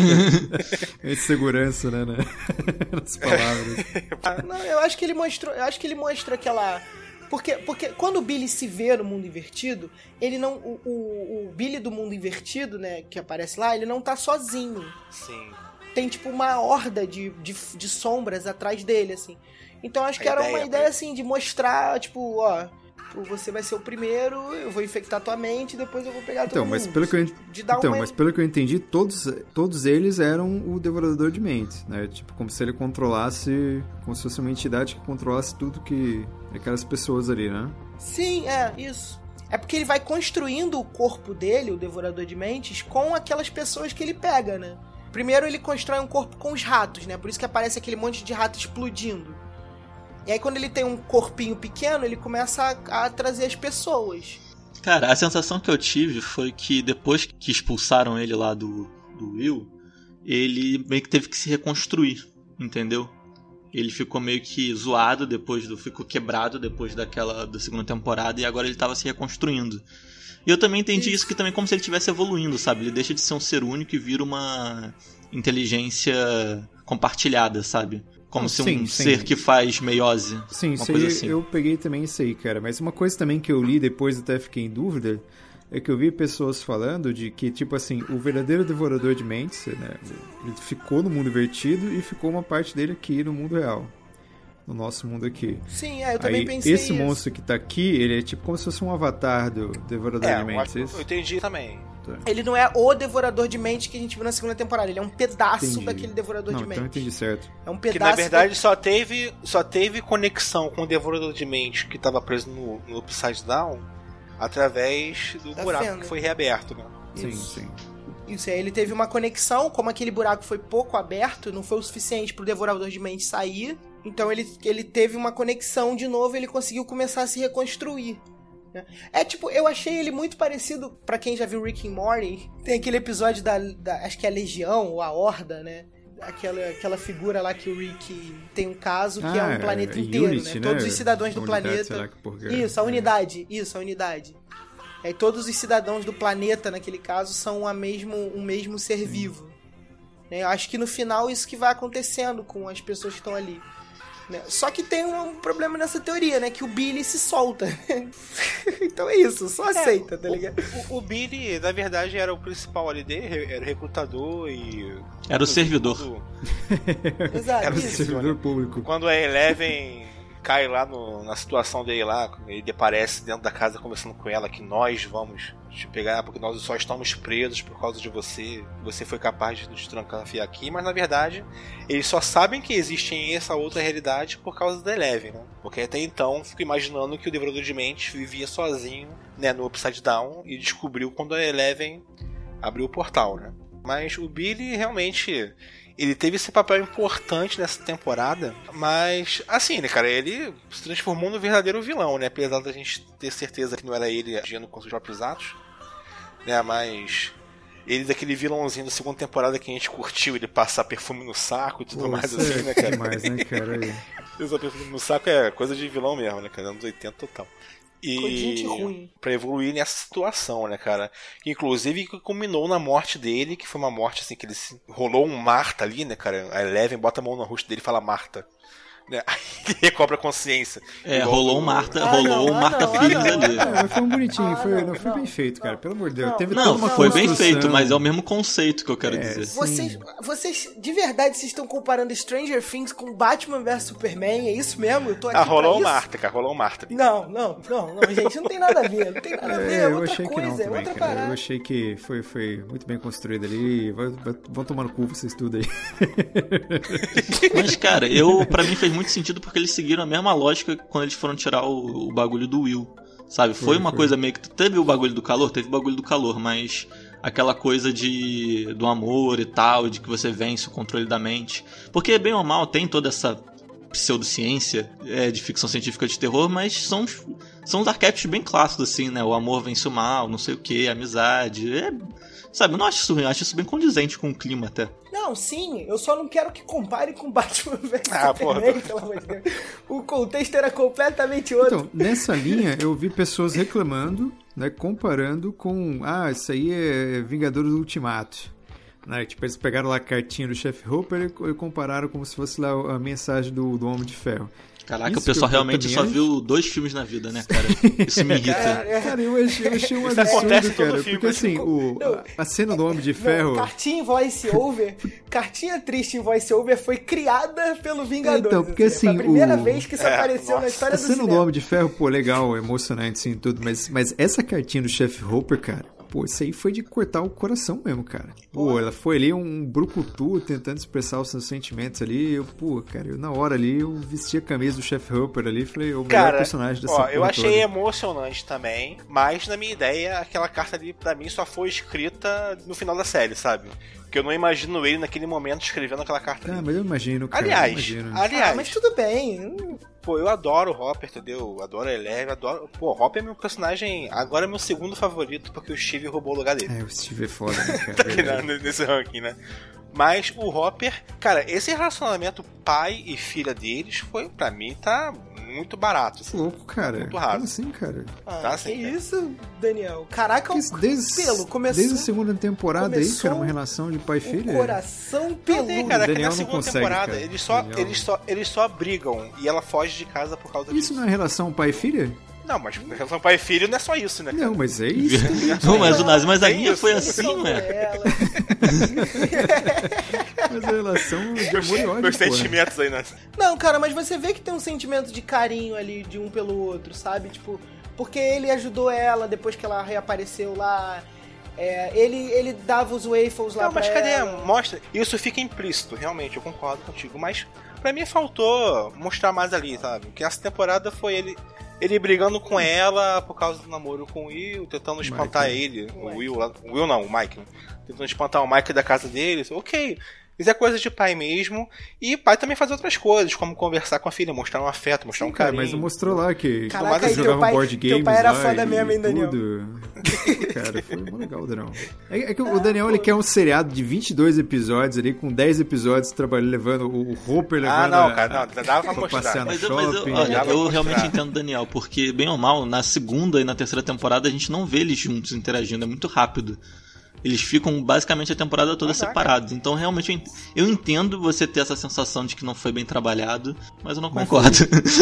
É segurança, né? né? Nas palavras. Não, eu acho que ele mostrou, eu acho que ele mostra aquela... Porque, porque quando o Billy se vê no mundo invertido, ele não. O, o, o Billy do mundo invertido, né, que aparece lá, ele não tá sozinho. Sim. Tem tipo uma horda de, de, de sombras atrás dele, assim. Então acho A que era ideia, uma ideia né? assim de mostrar, tipo, ó, você vai ser o primeiro, eu vou infectar tua mente e depois eu vou pegar todo Então, mundo. mas pelo que eu, ent- de dar então, uma... mas pelo que eu entendi, todos, todos eles eram o Devorador de Mentes, né? Tipo, como se ele controlasse, como se fosse uma entidade que controlasse tudo que... aquelas pessoas ali, né? Sim, é, isso. É porque ele vai construindo o corpo dele, o Devorador de Mentes, com aquelas pessoas que ele pega, né? Primeiro ele constrói um corpo com os ratos, né? Por isso que aparece aquele monte de rato explodindo. E aí quando ele tem um corpinho pequeno, ele começa a, a trazer as pessoas. Cara, a sensação que eu tive foi que depois que expulsaram ele lá do, do Will, ele meio que teve que se reconstruir, entendeu? Ele ficou meio que zoado depois do... ficou quebrado depois daquela da segunda temporada e agora ele tava se reconstruindo. E eu também entendi isso, isso que também como se ele estivesse evoluindo, sabe? Ele deixa de ser um ser único e vira uma inteligência compartilhada, sabe? Como se sim, um sim. ser que faz meiose. Sim, uma isso coisa aí assim. Eu peguei também isso aí, cara. Mas uma coisa também que eu li depois até fiquei em dúvida é que eu vi pessoas falando de que, tipo assim, o verdadeiro devorador de mentes, né? Ele ficou no mundo invertido e ficou uma parte dele aqui no mundo real. No nosso mundo aqui. Sim, é, eu também aí, pensei esse isso. monstro que tá aqui, ele é tipo como se fosse um avatar do devorador é, de mentes. Eu, eu entendi também. Ele não é o devorador de mente que a gente viu na segunda temporada. Ele é um pedaço entendi. daquele devorador não, de mente. Então eu entendi certo. É um pedaço. Que na verdade só teve, só teve conexão com o devorador de mente que estava preso no, no Upside Down através do da buraco fenda. que foi reaberto, né? Sim, Isso. sim. Isso aí, ele teve uma conexão, como aquele buraco foi pouco aberto, não foi o suficiente pro devorador de mente sair. Então ele, ele teve uma conexão de novo e ele conseguiu começar a se reconstruir. É tipo, eu achei ele muito parecido, pra quem já viu Rick and Morty, tem aquele episódio da, da acho que é a Legião ou a Horda, né? Aquela, aquela figura lá que o Rick tem um caso que ah, é um planeta é, inteiro, Unity, né? Todos os cidadãos do unidade, planeta. Porra, isso, a unidade, é. isso, a unidade. Aí todos os cidadãos do planeta, naquele caso, são a mesmo, um mesmo ser vivo. Né? Eu acho que no final isso que vai acontecendo com as pessoas que estão ali. Só que tem um problema nessa teoria, né? Que o Billy se solta. Então é isso, só aceita, é, tá ligado? O, o, o Billy, na verdade, era o principal ali dele, era o recrutador e... Era o servidor. Tudo... Exato, era isso. o servidor público. Quando a Eleven cai lá no, na situação dele lá, ele aparece dentro da casa conversando com ela que nós vamos te pegar porque nós só estamos presos por causa de você, você foi capaz de nos trancafiar aqui, mas na verdade eles só sabem que existe essa outra realidade por causa da Eleven, né? Porque até então fico imaginando que o Devorador de Mentes vivia sozinho, né, no Upside Down e descobriu quando a Eleven abriu o portal, né? Mas o Billy realmente... ele teve esse papel importante nessa temporada, mas, assim, né, cara, ele se transformou no verdadeiro vilão, né, apesar da gente ter certeza que não era ele agindo com os próprios atos, né, mas ele daquele vilãozinho da segunda temporada que a gente curtiu, ele passar perfume no saco e tudo Pô, mais, assim, é né, cara? Demais, né, cara? Passar perfume no saco é coisa de vilão mesmo, né, cara, anos oitenta total. E ruim. Pra evoluir nessa situação, né, cara? Inclusive culminou na morte dele, que foi uma morte assim que ele se... rolou um Marta ali, né, cara? A Eleven bota a mão no rosto dele e fala Marta. Né? Aí ele recobra a consciência. É, rolou um Marta, ah, rolou um Marta ah, Filhos ah, ali. Não, mas foi um bonitinho, foi, ah, não, não, foi bem feito, cara. Pelo amor de Deus. Não, Teve não toda uma foi construção. bem feito, mas é o mesmo conceito que eu quero é, dizer. Vocês, vocês, de verdade, vocês estão comparando Stranger Things com Batman versus Superman? É isso mesmo? Eu tô aqui ah, rolou um Marta, cara, rolou um Marta. Não, não, não, não, gente, não tem nada a ver. Não tem nada a ver, é, eu outra achei coisa, que não também, é outra cara. parada. Eu achei que foi, foi muito bem construído ali. Vai, vai, vão tomar no cu vocês tudo aí. Mas, cara, eu, pra mim fez muito sentido porque eles seguiram a mesma lógica quando eles foram tirar o, o bagulho do Will, sabe? Foi, foi uma foi. coisa meio que... Teve o bagulho do calor? Teve o bagulho do calor, mas aquela coisa de do amor e tal, de que você vence o controle da mente. Porque, bem ou mal, tem toda essa pseudociência é, de ficção científica de terror, mas são, são os arquétipos bem clássicos, assim, né? O amor vence o mal, não sei o que, amizade... É... Sabe, eu não acho isso ruim, eu acho isso bem condizente com o clima até. Não, sim, eu só não quero que compare com Batman versus ah, Superman, pelo amor de Deus. O contexto era completamente outro. Então, nessa linha, eu vi pessoas reclamando, né, comparando com, ah, isso aí é Vingadores Ultimato. Né, tipo, eles pegaram lá a cartinha do Chef Hopper e compararam como se fosse lá a mensagem do, do Homem de Ferro. Caraca, isso o pessoal realmente só acho... viu dois filmes na vida, né, cara? Isso me irrita. Cara, cara eu, achei, eu achei um isso absurdo, cara. Filme, porque assim, o, não, a cena do Homem de Ferro... Não, cartinha em voice over, cartinha triste em voice over foi criada pelo Vingadores. Então, porque assim... Foi a primeira o... vez que isso é, apareceu nossa. na história a do cinema. A cena cinema. do Homem de Ferro, pô, legal, emocionante, assim, tudo. Mas, mas essa cartinha do Chef Hopper, cara... Pô, isso aí foi de cortar o coração mesmo, cara. Pô, ela foi ali um brucutu tentando expressar os seus sentimentos ali. Eu, pô, cara, eu, na hora ali eu vesti a camisa do Chef Hopper ali e falei, o cara, melhor personagem dessa ó, eu achei toda. emocionante também, mas na minha ideia, aquela carta ali pra mim só foi escrita no final da série, sabe? Porque eu não imagino ele naquele momento escrevendo aquela carta. Ah, mas eu imagino, cara. Aliás, eu imagino. aliás, Ah, mas tudo bem. pô, eu adoro o Hopper, entendeu? Eu adoro a Eleven, adoro... Pô, o Hopper é meu personagem, agora é meu segundo favorito, porque o Steve roubou o lugar dele. É, o Steve é foda, né, cara? Aqui na- nesse ranking, né? Mas o Hopper, cara, esse relacionamento pai e filha deles foi, pra mim, tá muito barato. Assim. Louco, cara. Muito raro. Como assim, cara? Ah, Tá que assim, cara. isso, Daniel? Caraca, Porque o desde, pelo começou... desde a segunda temporada aí, começou cara, uma relação de pai e o filha. coração Não peludo. tem, cara, que Daniel na não segunda consegue, temporada cara. eles só, Daniel- eles, só, eles só brigam e ela foge de casa por causa Isso disso. não é relação pai e filha? Não, mas relação pai e filho não é só isso, né? Cara? Não, mas é isso. Não, mas o Nazi, mas a Tem minha isso, foi tem assim, Salva ué. ela. Mas a relação de Meus, amor e ódio, meus pô. sentimentos aí, né? Não, cara, mas você vê que tem um sentimento de carinho ali de um pelo outro, sabe? Tipo, porque ele ajudou ela depois que ela reapareceu lá. É, ele, ele dava os waffles lá Não, mas pra cadê? ela. Mostra. Isso fica implícito, realmente, eu concordo contigo. Mas pra mim faltou mostrar mais ali, sabe? Porque essa temporada foi ele. Ele brigando com ela por causa do namoro com o Will, tentando espantar Mike. ele. O Will lá. O Will não, o Mike. Né? Tentando espantar o Mike da casa dele. Ok. Isso é coisa de pai mesmo. E pai também faz outras coisas, como conversar com a filha, mostrar um afeto, mostrar um Cara, carinho. mas não mostrou lá que Caraca, aí eles teu jogavam pai- board teu games pai era lá foda e mesmo, hein, Daniel? tudo. Cara, foi muito legal o Daniel. É, é que o Daniel ele quer um seriado de vinte e dois episódios ali, com dez episódios trabalhando, levando o Hopper levando Ah, não, a- cara, não, dava pra pra mostrar. passear no Mas, eu, mas eu, shopping. olha, Dava pra eu mostrar. realmente entendo o Daniel, porque, bem ou mal, na segunda e na terceira temporada a gente não vê eles juntos interagindo, é muito rápido. Eles ficam basicamente a temporada toda Ah, dá, separados. Então, realmente, eu ent- eu entendo você ter essa sensação de que não foi bem trabalhado, mas eu não Mas concordo.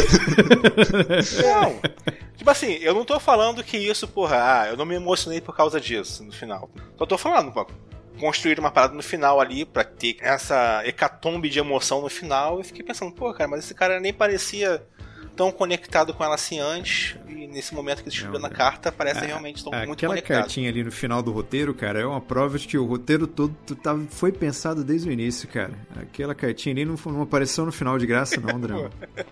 Não. Tipo assim, eu não tô falando que isso, porra, ah, eu não me emocionei por causa disso no final. Só tô falando, pô, construir uma parada no final ali pra ter essa hecatombe de emoção no final. E fiquei pensando, pô, cara, mas esse cara nem parecia tão conectado com ela assim antes. E nesse momento que ele escreveu na carta, parece realmente tão muito Aquela conectado. cartinha ali no final do roteiro, cara, é uma prova de que o roteiro todo tava, foi pensado desde o início, cara. Aquela cartinha ali não, foi- não apareceu no final de graça, não, Drama.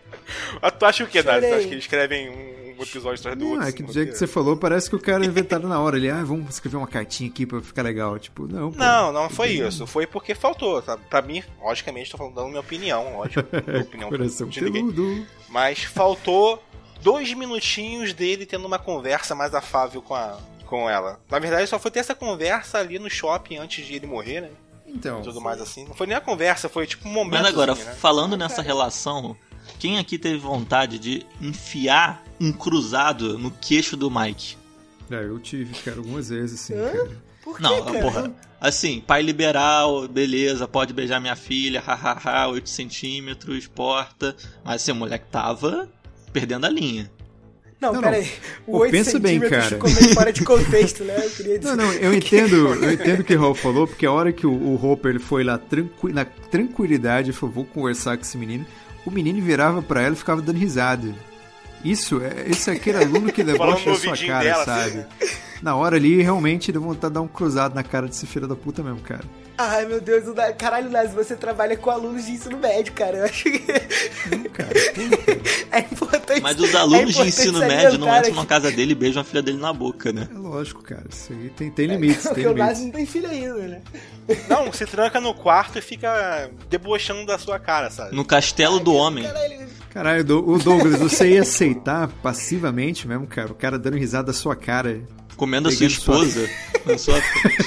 Ah, tu acha o que, Nath? Tu Chorei. acha que eles escrevem um episódio atrás do Não, outro? é que do assim, jeito que você roteiro? falou, parece que o cara inventaram na hora ali. Ah, vamos escrever uma cartinha aqui pra ficar legal. Tipo, não, pô. Não, não foi isso. Foi porque faltou, sabe? Pra mim, logicamente, tô falando dando minha opinião, lógico. Minha opinião Coração de ninguém. peludo. Mas faltou dois minutinhos dele tendo uma conversa mais afável com, a, com ela. Na verdade, só foi ter essa conversa ali no shopping antes de ele morrer, né? Então, E tudo mais assim. Não foi nem a conversa, foi tipo um momento. Mas agora, né? falando nessa relação, quem aqui teve vontade de enfiar um cruzado no queixo do Mike? é, eu tive, cara, algumas vezes, assim, Hã? cara. Por Não, que, cara? porra. Assim, pai liberal, beleza, pode beijar minha filha, hahaha, oito centímetros, porta. Mas assim, o moleque tava perdendo a linha. Não, Não, peraí. não. O Pô, oito pensa bem, centímetros cara. ficou meio fora de contexto, né? Eu queria dizer. Não, não, eu entendo, eu entendo o que o Raul falou, porque a hora que o, o Hopper ele foi lá tranqui, na tranquilidade e falou, vou conversar com esse menino, o menino virava pra ela e ficava dando risada. Isso, é, esse é aquele aluno que Falando debocha no a sua ouvidinho cara, dela, sabe? assim, né? Na hora ali, realmente, deu vontade de dar um cruzado na cara desse filho da puta mesmo, cara. Ai, meu Deus, o da- caralho, Nazi, você trabalha com alunos de ensino médio, cara. Eu acho que Não, cara, pô, cara. é importante. Mas os é alunos de importante ensino salientar médio não entram aqui. na casa dele e beijam a filha dele na boca, né? É lógico, cara. Isso aí tem, tem limites, tem Porque o limites. Nazi não tem filho ainda, né? Não, se tranca no quarto e fica debochando da sua cara, sabe? No castelo do homem. Caralho. Caralho, Do- o Douglas, você ia aceitar passivamente mesmo, cara? O cara dando risada da sua cara. Comendo a sua Pegando sua- esposa. Na sua...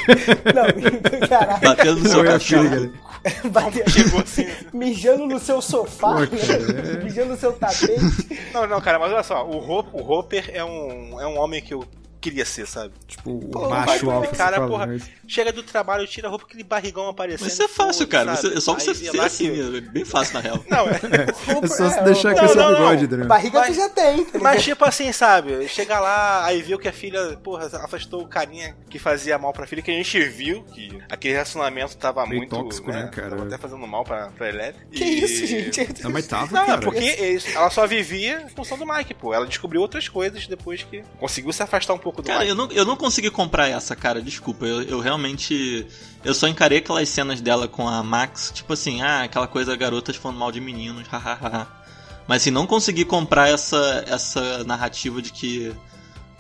Não, caralho. Batendo no seu Não, é cachorro. filho, cara. Bateu- Chegou assim. Mijando no seu sofá, Pô, né? cara, é. Mijando no seu tapete. Não, não, cara, mas olha só, o, Hop, o Hopper é um, é um homem que eu queria ser, sabe? Tipo, o Pô, macho Vai, alfa, cara, você fala, porra, mas- chega do trabalho, tira a roupa, aquele barrigão aparecendo. Mas isso é fácil, foda, cara. sabe? Você- é só você Aí vê ser lá assim que- mesmo. É bem fácil, na real. Não, é. É só se É, deixar não, com esse não, bigode, não. Daniel. Barriga Mas- tu já tem, tá ligado? Mas tipo assim, sabe? Chega lá, aí viu que a filha, porra, afastou o carinha que fazia mal pra filha, que a gente viu que aquele relacionamento tava Meio muito. tóxico, né, cara? Tava até fazendo mal pra, pra Eleven. Que E- isso, gente? Não, mas tava, Não, é cara. porque eles- ela só vivia em função do Mike, pô. Ela descobriu outras coisas depois que conseguiu se afastar um pouco do Cara, Mike. eu não, eu não consegui comprar essa, cara, desculpa. Eu, eu realmente. Eu só encarei aquelas cenas dela com a Max, tipo assim, ah, aquela coisa garotas falando mal de meninos, hahaha. Mas assim, não consegui comprar essa, essa narrativa de que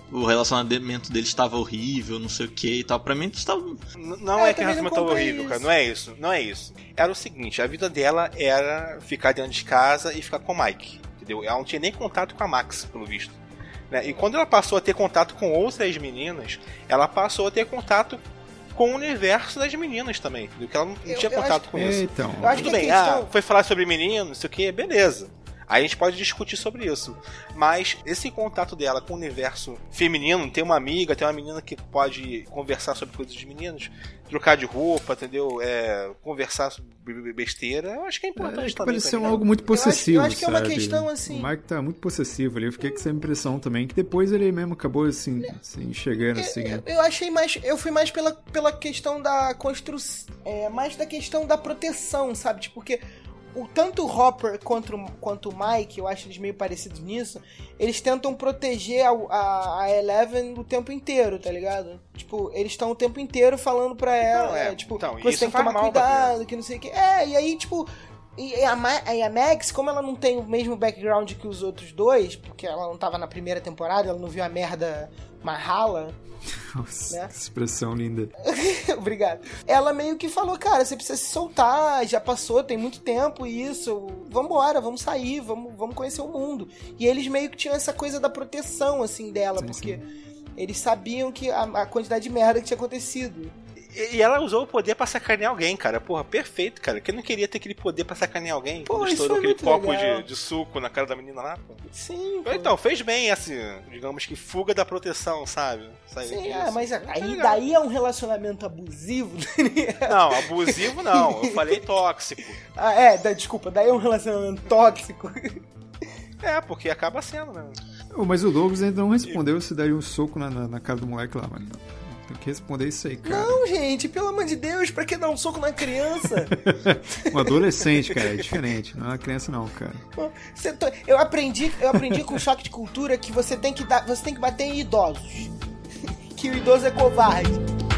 o relacionamento deles estava horrível, não sei o que e tal. Pra mim, estava... N- Não É, é que também o relacionamento não tava comprei horrível, isso. cara. Não é isso. Não é isso. Era o seguinte, a vida dela era ficar dentro de casa e ficar com o Mike. Entendeu? Ela não tinha nem contato com a Max, pelo visto. Né? E quando ela passou a ter contato com outras meninas, ela passou a ter contato com o universo das meninas também. Entendeu? Que ela não, não Eu- tinha eu contato acho- com isso. Então, Eu acho Tudo que a bem, questão- ah, foi falar sobre menino, não sei o que, beleza. Aí a gente pode discutir sobre isso. Mas esse contato dela com o universo feminino, tem uma amiga, tem uma menina que pode conversar sobre coisas de meninos, trocar de roupa, entendeu? É, conversar sobre besteira, eu acho que é importante é, que também. pareceu tá ligado? algo muito Eu acho- possessivo, eu acho que é uma sabe? questão, assim- O Mike tá muito possessivo ali. Eu fiquei com essa impressão também, que depois ele mesmo acabou, assim, assim chegando, assim. Eu, eu achei mais. Eu fui mais pela, pela questão da construção. É, mais da questão da proteção, sabe? Tipo, porque o, tanto o Hopper quanto, o- quanto o Mike, eu acho eles meio parecidos nisso, eles tentam proteger a, a, a Eleven o tempo inteiro, tá ligado? Tipo, eles estão o tempo inteiro falando pra ela, Não, é, é, tipo, então, você isso tem que faz tomar mal pra cuidado, que não sei o que. É, e aí, tipo. E a, Ma- e a Max, como ela não tem o mesmo background que os outros dois, porque ela não tava na primeira temporada, ela não viu a merda Mahala. Nossa, Né? que expressão linda. Obrigado. Ela meio que falou, cara, você precisa se soltar, já passou, tem muito tempo isso, vambora, vamos sair, vamos, vamos conhecer o mundo. E eles meio que tinham essa coisa da proteção, assim, dela, Sim, porque eles sabiam que a, a quantidade de merda que tinha acontecido. E, e ela usou o poder pra sacanear alguém, cara. Porra, perfeito, cara. Quem não queria ter aquele poder pra sacanear alguém? Pô, Quando isso estourou foi aquele muito copo legal. de, de suco na cara da menina lá, pô. Sim, pô. Então, fez bem essa, digamos que, fuga da proteção, sabe? Sair Sim, disso. é, mas Tá aí legal. daí é um relacionamento abusivo. Não, abusivo não. Eu falei tóxico. Ah, é, da- desculpa, daí é um relacionamento tóxico. É, porque acaba sendo, né? Oh, mas o Douglas ainda não respondeu se daria um soco na, na, na cara do moleque lá, mano. Tem que responder isso aí, cara. Não, gente, pelo amor de Deus, pra que dar um soco na criança? Um adolescente, cara, é diferente. Não é uma criança, não, cara. Você to- Eu aprendi, eu aprendi com o choque de cultura que você tem que dar, você tem que bater em idosos. Que o idoso é covarde.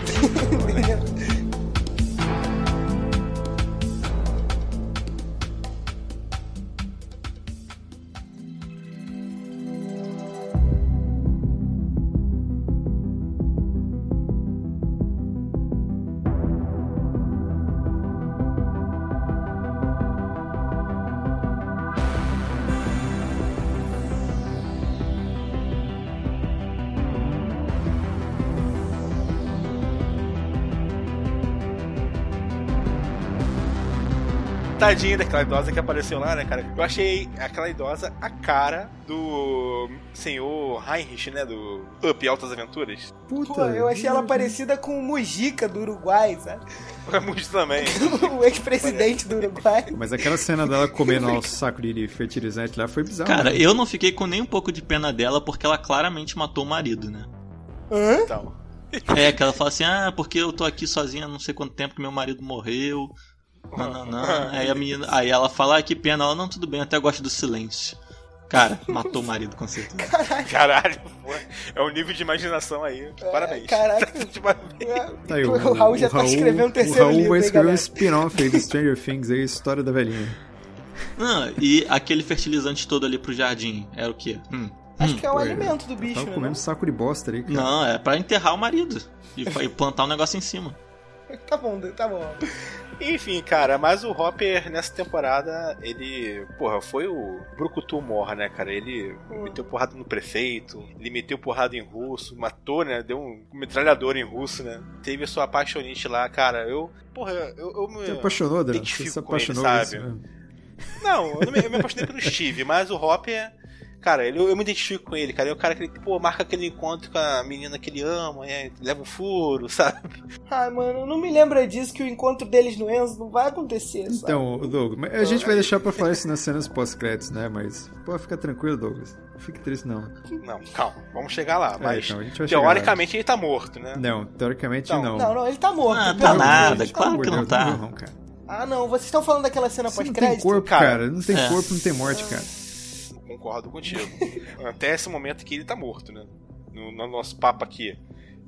Tadinha daquela idosa que apareceu lá, né, cara? Eu achei aquela idosa a cara do senhor Heinrich, né? Do Up Altas Aventuras. Puta. Pô, eu achei ela parecida com o Mujica do Uruguai, sabe? Muito também. O ex-presidente do Uruguai. Mas aquela cena dela comendo lá o saco de fertilizante lá foi bizarro. Cara, né? eu não fiquei com nem um pouco de pena dela porque ela claramente matou o marido, né? Hã? Então. É, que ela fala assim, ah, porque eu tô aqui sozinha há não sei quanto tempo que meu marido morreu. Não, não, não. Aí, a menina, aí ela fala, ah, que pena. Ela, não, tudo bem, eu até gosto do silêncio. Cara, matou o marido com certeza. Caralho, pô. É um nível de imaginação aí. Parabéns. Caraca. De parabéns. Tá aí, o Raul já tá escrevendo um terceiro O Raul livro, vai hein, escrever um galera? spin-off aí do Stranger Things aí, História da Velhinha. Não, e aquele fertilizante todo ali pro jardim, era o quê? Hum. Acho hum. que é o Pô, alimento do bicho, Tava né? comendo saco de bosta ali, cara. Não, é pra enterrar o marido. E fa- e plantar um negócio em cima. Tá bom, tá bom. Enfim, cara, mas o Hopper nessa temporada, ele, porra, foi o Brucutu Mor, né, cara? Ele meteu porrada no prefeito, ele meteu porrada em russo, matou, né? Deu um metralhador em russo, né? Teve a sua apaixonite lá, cara. Eu, porra, eu, eu me. Você apaixonou, Dan? Você identifico se com ele, apaixonou sabe? isso mesmo? Não, eu, não me, eu me apaixonei pelo Steve, mas o Hopper. Cara, ele, eu me identifico com ele, cara. É o cara que ele, pô, marca aquele encontro com a menina que ele ama, é, leva um furo, sabe? Ai, mano, não me lembra disso que o encontro deles no Enzo não vai acontecer, sabe? Então, Douglas, mas a gente vai deixar pra falar isso nas cenas pós-créditos, né? Mas pode ficar tranquilo, Douglas. Não fique triste, não. Não, calma, vamos chegar lá. É, Mas, então, a gente vai chegar teoricamente, ele tá morto, né? Não, teoricamente Não. não. Não, não, ele tá morto. Ah, pelo tá amor de nada, Deus, claro Por que não Deus, tá. Não, não, cara. Ah, não, vocês estão falando daquela cena Se não tem pós-crédito? corpo, Cara, cara. Não tem é. corpo, não tem morte, cara. Concordo contigo. Até esse momento aqui ele tá morto, né? No, no nosso papo aqui.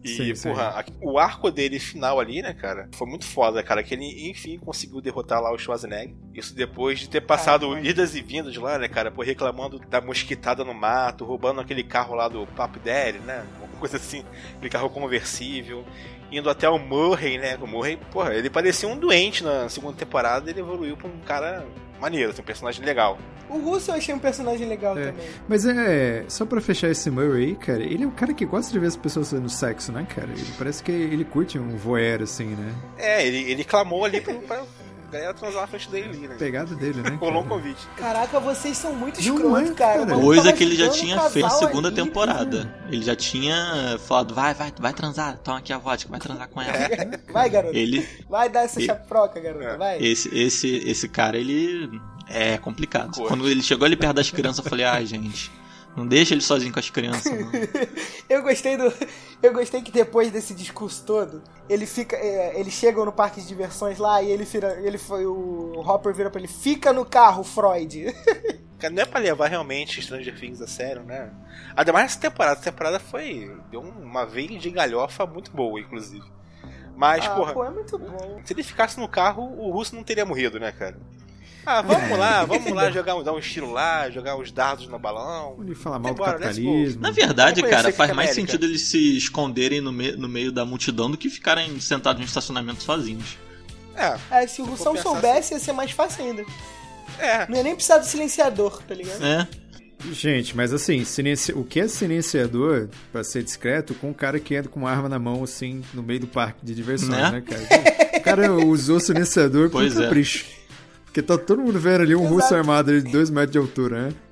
E, Sim, sim. porra, a- o arco dele final ali, né, cara, foi muito foda, cara, que ele, enfim, conseguiu derrotar lá o Schwarzenegger. Isso depois de ter passado Caramba. idas e vindas lá, né, cara, por reclamando da mosquitada no mato, roubando aquele carro lá do Pap Daddy, né, uma coisa assim, aquele carro conversível. Indo até o Murray, né, o Murray, porra, ele parecia um doente na segunda temporada, ele evoluiu pra um cara maneiro, assim, um personagem legal. O Russo eu achei um personagem legal É. também. Mas é, só pra fechar esse Murray aí, cara, ele é um cara que gosta de ver as pessoas fazendo sexo, né, cara? Ele parece que ele curte um voyeur, assim, né? É, ele, ele clamou ali pra, pra galera transar na frente dele ali, né. Pegada dele, né? Rolou um cara? convite. Caraca, vocês são muito Não escrotos, é, cara. cara. O maluco Coisa tava que ele já ajudando tinha um feito casal segunda ali. temporada. Ele já tinha falado, vai, vai, vai transar, toma aqui a vodka, vai transar com ela. Vai, garoto. Ele, Vai dar essa E- chaproca, garoto. É. Vai. esse, esse, esse cara, ele é complicado. Curte. Quando ele chegou ali perto das crianças, eu falei, ai, gente, não deixa ele sozinho com as crianças, não. Eu gostei do. Eu gostei que depois desse discurso todo, ele fica. é, eles chegam no parque de diversões lá e ele vira. Ele foi. O Hopper vira pra ele, fica no carro, Freud. Cara, não é pra levar realmente Stranger Things a sério, né? Ainda mais essa temporada. Essa temporada foi. Deu uma veia de galhofa muito boa, inclusive. Mas, Ah, porra, pô, é muito bom. se ele ficasse no carro, o Russo não teria morrido, né, cara? Ah, vamos lá, vamos lá jogar um, dar um estilo lá, jogar os dardos no balão. Ele fala mal do Embora, let's capitalismo. Na verdade, Vamos cara, conhecer faz Capitã mais América. sentido eles se esconderem no, me no meio da multidão do que ficarem sentados no estacionamento sozinhos. É, É, se o Se for Russão pensar soubesse, ia ser mais fácil ainda. é. Não ia nem precisar do silenciador, tá ligado? É, Gente, mas assim, silenci... o que é silenciador, pra ser discreto, com um cara que entra com uma arma na mão, assim, no meio do parque de diversões, Né? né, cara? O cara usou silenciador por Pois é. capricho. Porque tá todo mundo vendo ali um Exato. russo armado ali de dois metros de altura, né?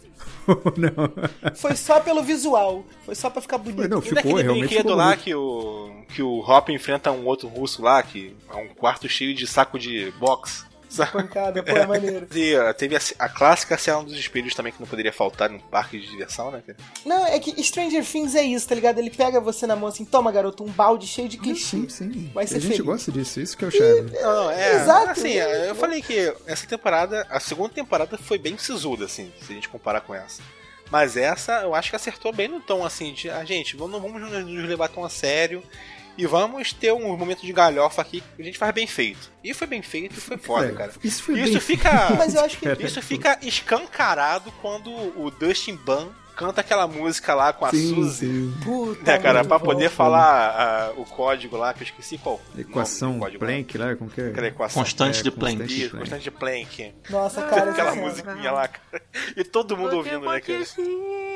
Não. Foi só pelo visual. Foi só pra ficar bonito. Não, E ficou, daquele realmente brinquedo ficou lá bonito. que o, que o Hop enfrenta um outro russo lá, que é um quarto cheio de saco de boxe. sabe? Pancada, pô, é maneiro. E, uh, teve a, a clássica cena dos espelhos também, que não poderia faltar num parque de diversão, né, cara? Não, é que Stranger Things é isso, tá ligado? Ele pega você na mão assim, toma, garoto, um balde cheio de clichê. Sim, sim. Vai ser a gente feliz. gosta disso, isso que é o charme. Não, não, é. Exato. Assim, eu falei que essa temporada, a segunda temporada foi bem sisuda, assim, se a gente comparar com essa. Mas essa, eu acho que acertou bem no tom, assim, de, ah, gente, não vamos nos levar tão a sério e vamos ter um momento de galhofa aqui que a gente faz bem feito. E foi bem feito e foi foda, É, cara. isso foi Isso bem fica, Mas eu acho que Cara, isso fica escancarado quando o Dustin Ban canta aquela música lá com a Sim, Suzy. sim. Puta, Né, cara, muito pra bom. poder falar ah, o código lá, que eu esqueci qual. Equação nome do código lá. Planck lá, como que é? Aquela equação. constante É, de Planck. constante. Isso, constante de Planck. Nossa, cara, Aquela essa cena. musiquinha lá, cara. E todo mundo Look at ouvindo, né, what cara? you see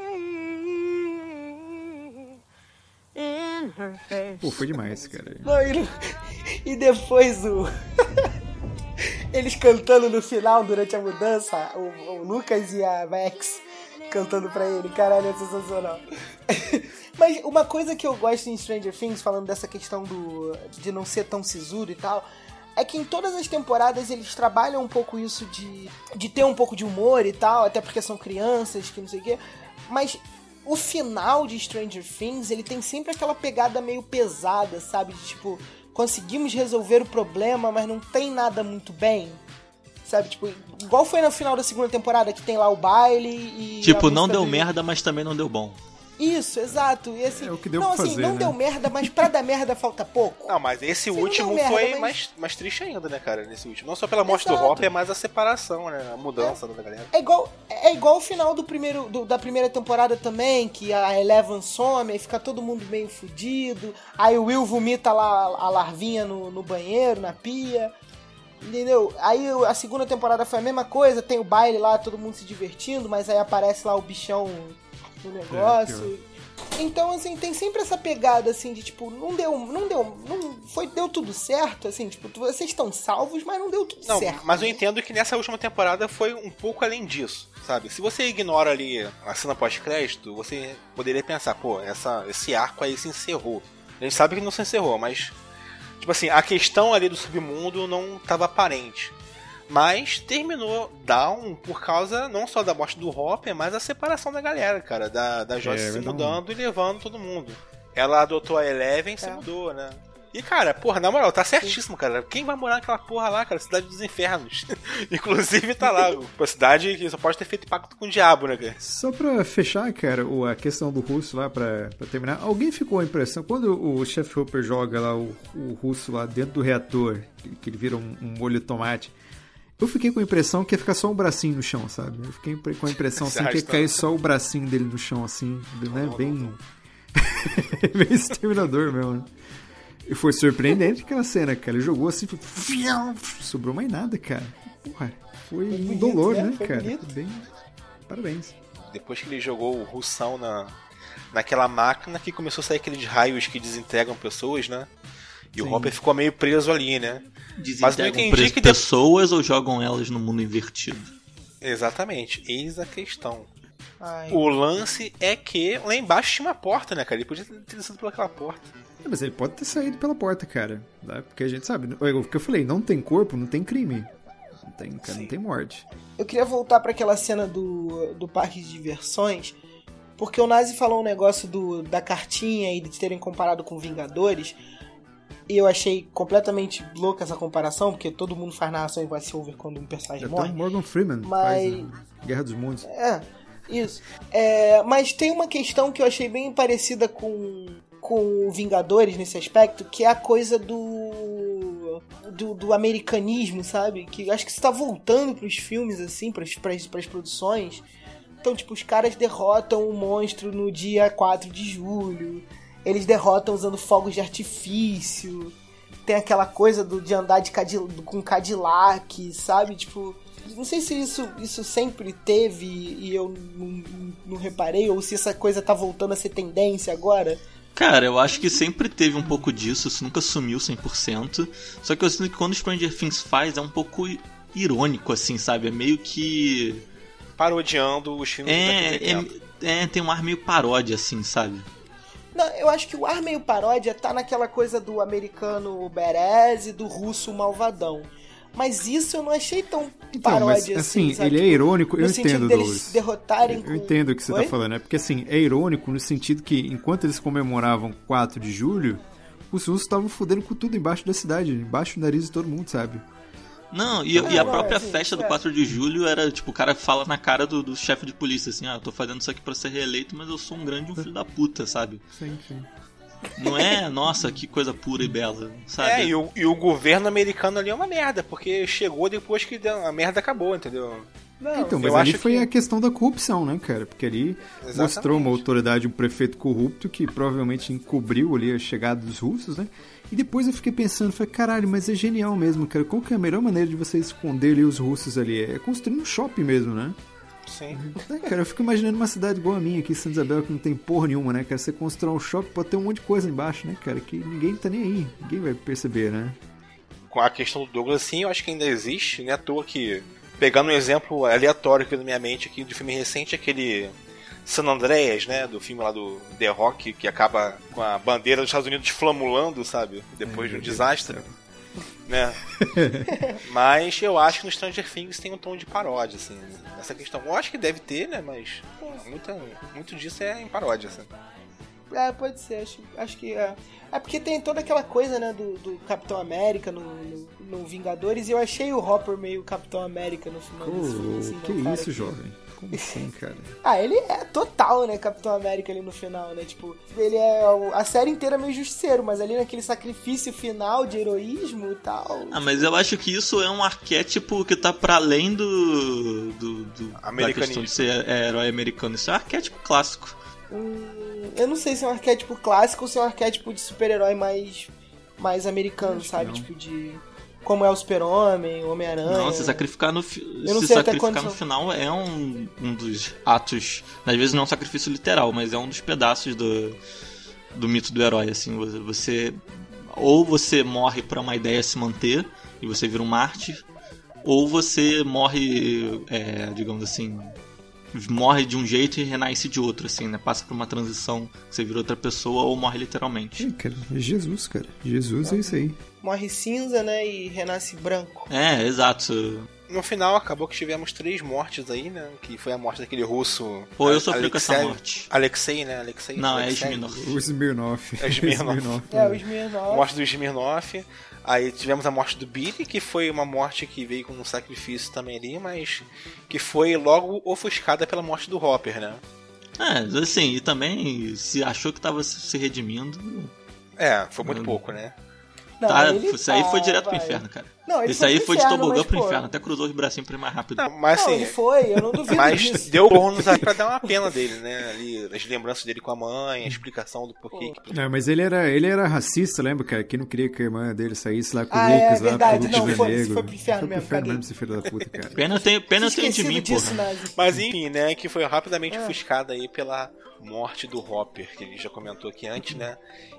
in her face. Pô, foi demais, cara. Não, e, e depois o. Eles cantando no final, durante a mudança, o, o Lucas e a Max cantando pra ele. Caralho, é sensacional. Mas uma coisa que eu gosto em Stranger Things, falando dessa questão do de não ser tão sisudo e tal, é que em todas as temporadas eles trabalham um pouco isso de, de ter um pouco de humor e tal, até porque são crianças, que não sei o quê. Mas o final de Stranger Things, ele tem sempre aquela pegada meio pesada, sabe? De, tipo, conseguimos resolver o problema, mas não tem nada muito bem. Sabe? Tipo, igual foi no final da segunda temporada, que tem lá o baile e... Tipo, a não música deu do- merda, mas também não deu bom. Isso, exato. E assim, É o que deu não, pra assim, fazer, não né? deu merda, mas pra dar merda falta pouco. Não, mas esse Sim, não último deu merda, foi mas- mais, mais triste ainda, né, cara? Nesse último. Não só pela morte do Exato. Hopper, mas a separação, né? A mudança da galera. É igual, é igual o final do primeiro, do- da primeira temporada também, que a Eleven some, aí fica todo mundo meio fudido, aí o Will vomita lá a larvinha no, no banheiro, na pia, entendeu? Aí o- a segunda temporada foi a mesma coisa, tem o baile lá, todo mundo se divertindo, mas aí aparece lá o bichão no negócio. Então, assim, tem sempre essa pegada, assim, de tipo, não deu, não deu, não foi, deu tudo certo, assim, tipo, vocês estão salvos, mas não deu tudo Não, certo. mas eu né? entendo que nessa última temporada foi um pouco além disso, sabe? Se você ignora ali a cena pós-crédito, você poderia pensar, pô, essa, esse arco aí se encerrou. A gente sabe que não se encerrou, mas, tipo assim, a questão ali do submundo não estava aparente. Mas terminou down por causa não só da morte do Hopper, mas a separação da galera, cara. Da, da Joyce É, se vai dar um- mudando e levando todo mundo. Ela adotou a Eleven e se É. mudou, né? E, cara, porra, na moral, tá certíssimo, cara. Quem vai morar naquela porra lá, cara? Cidade dos Infernos. Inclusive, tá lá. Uma cidade que só pode ter feito pacto com o diabo, né, cara? Só pra fechar, cara, o- a questão do russo lá, pra, pra terminar, alguém ficou a impressão, quando o Chef Hopper joga lá o, o russo lá dentro do reator, que, que ele vira um, um molho de tomate, eu fiquei com a impressão que ia ficar só um bracinho no chão, sabe? Eu fiquei com a impressão assim, que ia cair só o bracinho dele no chão, assim, né? Bem... bem exterminador mesmo, né? E foi surpreendente aquela cena, cara. Ele jogou assim, foi... sobrou mais nada, cara. Porra, foi um bonito, dolor, né? né, Foi cara? bonito. Foi bem... Parabéns. Depois que ele jogou o russão na, naquela máquina que começou a sair aqueles raios que desintegram pessoas, né? E Sim. o Hopper ficou meio preso ali, né? Mas não Desintegram entendi preso que... de- pessoas ou jogam elas no mundo invertido? Exatamente, eis a questão. Ai, O lance é que lá embaixo tinha uma porta, né, cara? Ele podia ter descido por aquela porta. É, mas ele pode ter saído pela porta, cara. Né? Porque a gente sabe. O que eu falei, não tem corpo, não tem crime. Não tem, cara, não tem morte. Eu queria voltar pra aquela cena do, do parque de diversões, porque o Nazi falou um negócio do, da cartinha e de terem comparado com Vingadores, e eu achei completamente louca essa comparação, porque todo mundo faz narração em voice-over quando um personagem Até morre. o Morgan Freeman Mas- faz né? Guerra dos Mundos. É, isso. É, mas tem uma questão que eu achei bem parecida com, com o Vingadores nesse aspecto, que é a coisa do, do, do americanismo, sabe? Que acho que isso tá voltando pros filmes, assim, pras, pras, pras produções. Então, tipo, os caras derrotam o monstro no dia quatro de julho. Eles derrotam usando fogos de artifício. Tem aquela coisa do, de andar de Cadil, com Cadillac, sabe? Tipo, não sei se isso, isso sempre teve e eu não, não, não reparei, ou se essa coisa tá voltando a ser tendência agora. Cara, eu acho que sempre teve um pouco disso, isso nunca sumiu cem por cento. Só que eu sinto que quando o Stranger Things faz é um pouco irônico, assim, sabe? É meio que... Parodiando os filmes da É, década de oitenta. é, é, tem um ar meio paródia, assim, sabe? Não, eu acho que o ar meio paródia tá naquela coisa do americano badass e do russo malvadão. Mas isso eu não achei tão Então, paródia mas assim, sabe? ele é irônico, No eu sentido entendo, deles Douglas. derrotarem Eu com... entendo o que você Oi? tá falando, é porque assim, é irônico no sentido que enquanto eles comemoravam quatro de julho, os russos estavam fudendo com tudo embaixo da cidade, embaixo do nariz de todo mundo, sabe? Não, e, É, e a não, própria é, sim, festa do é. quatro de julho era, tipo, o cara fala na cara do, do chefe de polícia, assim, ah, eu tô fazendo isso aqui pra ser reeleito, mas eu sou um grande um filho da puta, sabe? Sim, sim. Não é, nossa, que coisa pura e bela, sabe? É, e o, e o governo americano ali é uma merda, porque chegou depois que deu- a merda acabou, entendeu? Não, Então, mas eu ali acho foi que- a questão da corrupção, né, cara? Porque ali Exatamente. mostrou uma autoridade, um prefeito corrupto que provavelmente encobriu ali a chegada dos russos, né? E depois eu fiquei pensando, falei, caralho, mas é genial mesmo, cara. Qual que é a melhor maneira de você esconder ali os russos ali? É construir um shopping mesmo, né? Sim. É, cara, eu fico imaginando uma cidade igual a minha aqui, Santa Isabel, que não tem porra nenhuma, né, cara? Você constrói um shopping, pode ter um monte de coisa embaixo, né, cara? Que ninguém tá nem aí, ninguém vai perceber, né? Com a questão do Douglas, sim, eu acho que ainda existe, né? À toa que, pegando um exemplo aleatório aqui na minha mente, aqui de filme recente, aquele San Andreas, né? Do filme lá do The Rock, que acaba com a bandeira dos Estados Unidos flamulando, sabe? Depois de um desastre, né? Mas eu acho que no Stranger Things tem um tom de paródia, assim, nessa questão. Eu acho que deve ter, né? Mas pô, muita, muito disso é em paródia, assim. É, pode ser, acho, acho que é. É porque tem toda aquela coisa, né, do, do Capitão América no, no, no Vingadores, e eu achei o Hopper meio Capitão América no final desse filme, Ô, assim, né, que um cara isso, jovem? Como assim, cara? Ah, ele é total, né, Capitão América ali no final, né, tipo, ele é o- a série inteira meio justiceiro, mas ali naquele sacrifício final de heroísmo e tal. Ah, mas eu acho que isso é um arquétipo que tá pra além do, do, do da Americanismo. questão de ser é, herói americano. Isso é um arquétipo clássico. Hum, eu não sei se é um arquétipo clássico ou se é um arquétipo de super-herói mais, mais americano, sabe, não. tipo de... Como é o Super-Homem, o Homem-Aranha... Não, se sacrificar no, fi- Eu não se sei até sacrificar quando no são- final é um, um dos atos. Às vezes não é um sacrifício literal, mas é um dos pedaços do, do mito do herói. Assim, você, você ou você morre pra uma ideia se manter e você vira um mártir, ou você morre, é, digamos assim, morre de um jeito e renasce de outro, assim, né? Passa por uma transição, você vira outra pessoa ou morre literalmente. Ih, cara, é Jesus, cara. Jesus é isso aí. Morre cinza, né, e renasce branco. É, exato. no final acabou que tivemos três mortes aí, né? Que foi a morte daquele russo. Pô, eu sofri com essa morte. Alexei, né? Alexei. Não, Alexei. é Smirnov. O Smirnov. É o Smirnov. É, o Smirnov. Morte do Smirnov. Aí tivemos a morte do Billy, que foi uma morte que veio com um sacrifício também ali, mas que foi logo ofuscada pela morte do Hopper, né? É, assim, e também se achou que tava se redimindo. É, foi muito Hum. pouco, né? Não, Tá, ele isso aí tá, foi direto vai. pro inferno, cara. Não, ele Isso foi aí pro foi de inferno, tobogã mas, pro pô, inferno, até cruzou os bracinhos pra ir mais rápido. Não, mas Não, assim. ele foi, eu não duvido Mas disso. deu bônus aí pra dar uma pena dele, né? Ali, as lembranças dele com a mãe, a explicação do porquê. que- Não, mas ele era, ele era racista, lembra, cara? Que não queria que a irmã dele saísse lá com Ah, o é Lucas lá, verdade, com o não, Lucas foi- Negro. foi pro inferno Foi pro mesmo, inferno caguei. mesmo, esse filho da puta, cara. Pena eu tenho, pena eu tenho de Esquecido mim, disso, porra. Nazi. Mas enfim, né? Que foi rapidamente ofuscada aí pela morte do Hopper, que ele já comentou aqui antes, né?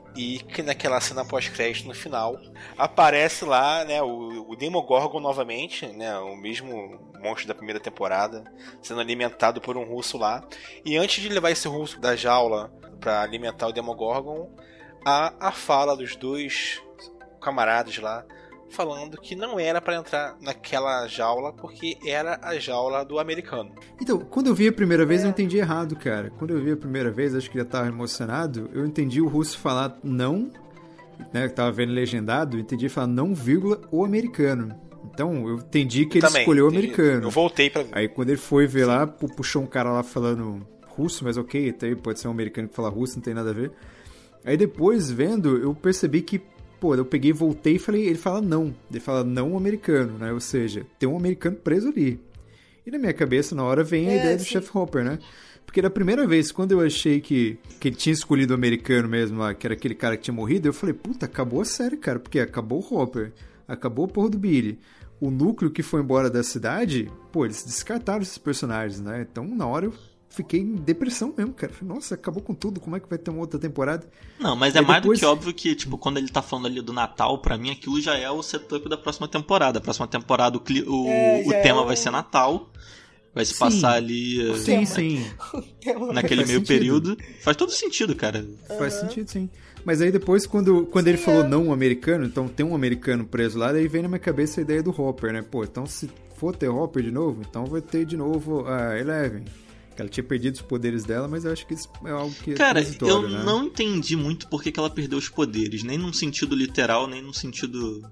E que naquela cena pós-crédito no final aparece lá, né, o, o Demogorgon novamente, né, o mesmo monstro da primeira temporada, sendo alimentado por um russo lá. E antes de levar esse russo da jaula para alimentar o Demogorgon, há a fala dos dois camaradas lá falando que não era para entrar naquela jaula porque era a jaula do americano. Então, quando eu vi a primeira vez, eu entendi errado, cara. Quando eu vi a primeira vez, acho que já tava emocionado, eu entendi o russo falar não, né, que tava vendo legendado, eu entendi falar não, vírgula, o americano. Então, eu entendi que ele Também, escolheu o entendi. americano. Eu voltei pra ver. Aí, quando ele foi ver lá, pu- puxou um cara lá falando russo, mas ok, até pode ser um americano que fala russo, não tem nada a ver. Aí, depois, vendo, eu percebi que pô, eu peguei, voltei e falei, ele fala não. Ele fala não americano, né? Ou seja, tem um americano preso ali. E na minha cabeça, na hora, vem a É, ideia do sim. Chef Hopper, né? Porque da primeira vez, quando eu achei que, que ele tinha escolhido o americano mesmo lá, que era aquele cara que tinha morrido, eu falei, puta, acabou a série, cara. Porque acabou o Hopper, acabou a porra do Billy. O núcleo que foi embora da cidade, pô, eles descartaram esses personagens, né? Então, na hora, eu fiquei em depressão mesmo, cara. Falei, nossa, acabou com tudo, como é que vai ter uma outra temporada? Não, mas é Aí mais depois- do que óbvio que, tipo, quando ele tá falando ali do Natal, pra mim aquilo já é o setup da próxima temporada. A próxima temporada o, cli- o, É, o já é tema o- vai ser Natal. Vai se Sim. passar ali eh, Sim, tema. sim. naquele Faz meio sentido. período. Faz todo sentido, cara. Faz sentido, sim. Mas aí depois, quando, quando ele Sim, falou é. não um americano, então tem um americano preso lá, daí vem na minha cabeça a ideia do Hopper, né? Pô, então se for ter Hopper de novo, então vai ter de novo a Eleven. Que ela tinha perdido os poderes dela, mas eu acho que isso é algo que é Cara, transitório, eu né? não entendi muito por que que ela perdeu os poderes. Nem num sentido literal, nem num sentido.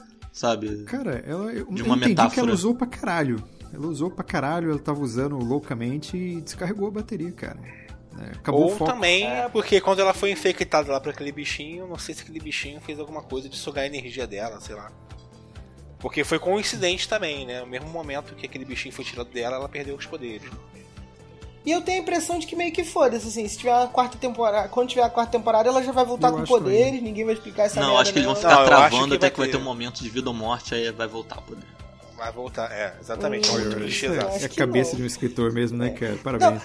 Sabe? Cara, ela, eu, De eu uma entendi que metáfora. ela usou pra caralho. Ela usou pra caralho, ela tava usando loucamente e descarregou a bateria, cara. É, acabou Ou o foco. também, porque quando ela foi infectada lá pra aquele bichinho, não sei se aquele bichinho fez alguma coisa de sugar a energia dela, sei lá. Porque foi coincidente também, né? No mesmo momento que aquele bichinho foi tirado dela, ela perdeu os poderes. E eu tenho a impressão de que meio que foda-se, assim, se tiver uma quarta temporada, quando tiver a quarta temporada, ela já vai voltar Eu com acho poderes, também. ninguém vai explicar essa Não, merda. acho que eles vão não. ficar Não, eu acho travando que até vai que vai ter ter. um momento de vida ou morte, aí vai voltar o poder. Vai voltar, é, exatamente. Hum, Olha, isso clichê, é- exato. acho É a que cabeça não. de um escritor mesmo, né, cara? Parabéns.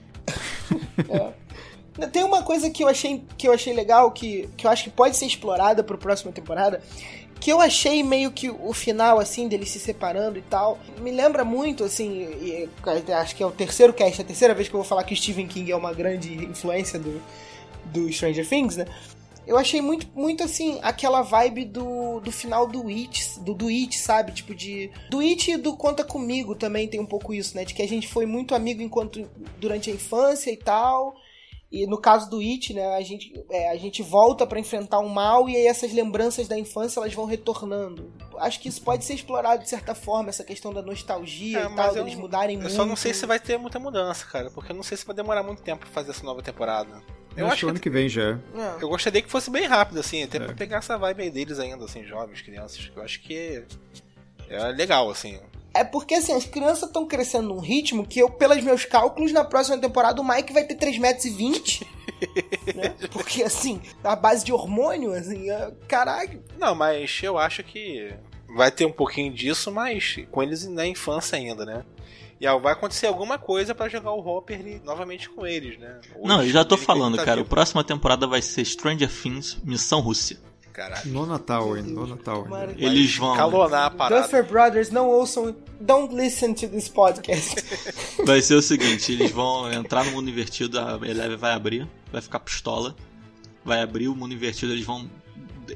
Tem uma coisa que eu achei, que eu achei legal, que, que eu acho que pode ser explorada pro próxima temporada, que eu achei meio que o final, assim, deles se separando e tal, me lembra muito, assim, e, e, acho que é o terceiro cast, a terceira vez que eu vou falar que o Stephen King é uma grande influência do, do Stranger Things, né? Eu achei muito, muito assim, aquela vibe do, do final do It, do, do It, sabe? Tipo de... Do It e do Conta Comigo também tem um pouco isso, né? De que a gente foi muito amigo enquanto durante a infância e tal. E no caso do It, né? A gente, é, a gente volta pra enfrentar o mal e aí essas lembranças da infância, elas vão retornando. Acho que isso pode ser explorado de certa forma, essa questão da nostalgia É, e mas tal, eu- deles mudarem Eu muito. só não sei se vai ter muita mudança, cara, porque eu não sei se vai demorar muito tempo pra fazer essa nova temporada. Eu Eu acho acho que ano que que vem já. É. eu gostaria que fosse bem rápido, assim, até É. pra pegar essa vibe aí deles ainda, assim, jovens, crianças. Eu acho que é legal, assim. É porque, assim, as crianças estão crescendo num ritmo que eu, pelos meus cálculos, na próxima temporada o Mike vai ter três metros e vinte. Né? Porque, assim, a base de hormônio, assim, é... caralho. Não, mas eu acho que vai ter um pouquinho disso, mas com eles na infância ainda, né? E aí vai acontecer alguma coisa pra jogar o Hopper ali novamente com eles, né? Ou Não, eu já tô ele que falando, tá cara. A vivo. próxima temporada vai ser Stranger Things Missão Rússia. Caralho. No Natal ainda, no Natal ainda. Tomara que- Eles vão. Calonar a parada. Duffer Brothers, não ouçam... Don't listen to this podcast. Vai ser o seguinte: eles vão entrar no mundo invertido, a Eleven vai abrir, vai ficar pistola, vai abrir o mundo invertido, eles vão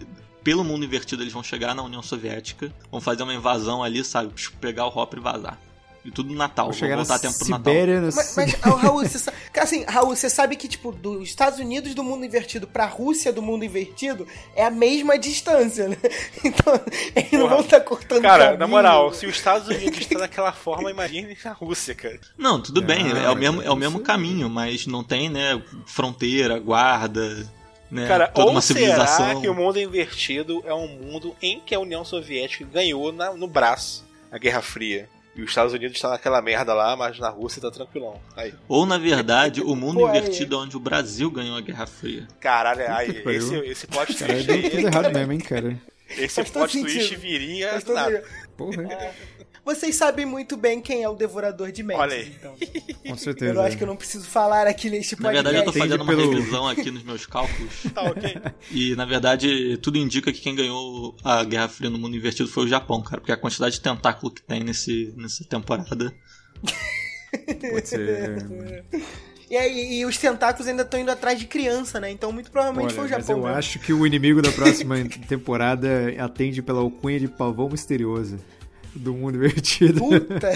pelo mundo invertido eles vão chegar na União Soviética, vão fazer uma invasão ali, sabe? Pegar o Hopper e vazar. E tudo no Natal, vão chegar voltar na a tempo pro Sibéria, Natal. no- Mas, mas ah, Raul, você sabe, assim, Raul, você sabe que, tipo, dos Estados Unidos do mundo invertido pra Rússia do mundo invertido é a mesma distância, né? Então, eles não Porra. vão estar cortando Cara, caminho. na moral, se os Estados Unidos estão daquela forma, imagine a Rússia, cara. Não, tudo bem, Ah, é o mesmo, é o isso mesmo aí. caminho, mas não tem, né, fronteira, guarda, né, Cara, toda ou uma civilização. será que o mundo invertido é um mundo em que a União Soviética ganhou na- no braço a Guerra Fria? E os Estados Unidos estão naquela merda lá, mas na Rússia tá tranquilão. Aí. Ou, na verdade, o mundo Pô, aí. invertido é onde o Brasil ganhou a Guerra Fria. Caralho, aí, que pariu. esse, esse plot Cara, twist deu tudo aí, errado mesmo, hein, cara. esse Faz todo plot twist sentido. viria Faz do todo nada. sentido. Porra, Vocês sabem muito bem quem é o devorador de mentes, Olha aí. então. com certeza. Eu não acho que eu não preciso falar aqui neste Na podcast. verdade, eu tô Entende fazendo uma pelo- revisão aqui nos meus cálculos. Tá ok. E, na verdade, tudo indica que quem ganhou a Guerra Fria no mundo invertido foi o Japão, cara. Porque a quantidade de tentáculo que tem nesse, nessa temporada... Pode ser. E, aí, e os tentáculos ainda estão indo atrás de criança, né? Então, muito provavelmente foi o Olha, mas Japão. eu mesmo. acho que o inimigo da próxima temporada atende pela alcunha de pavão misterioso do mundo invertido. Puta!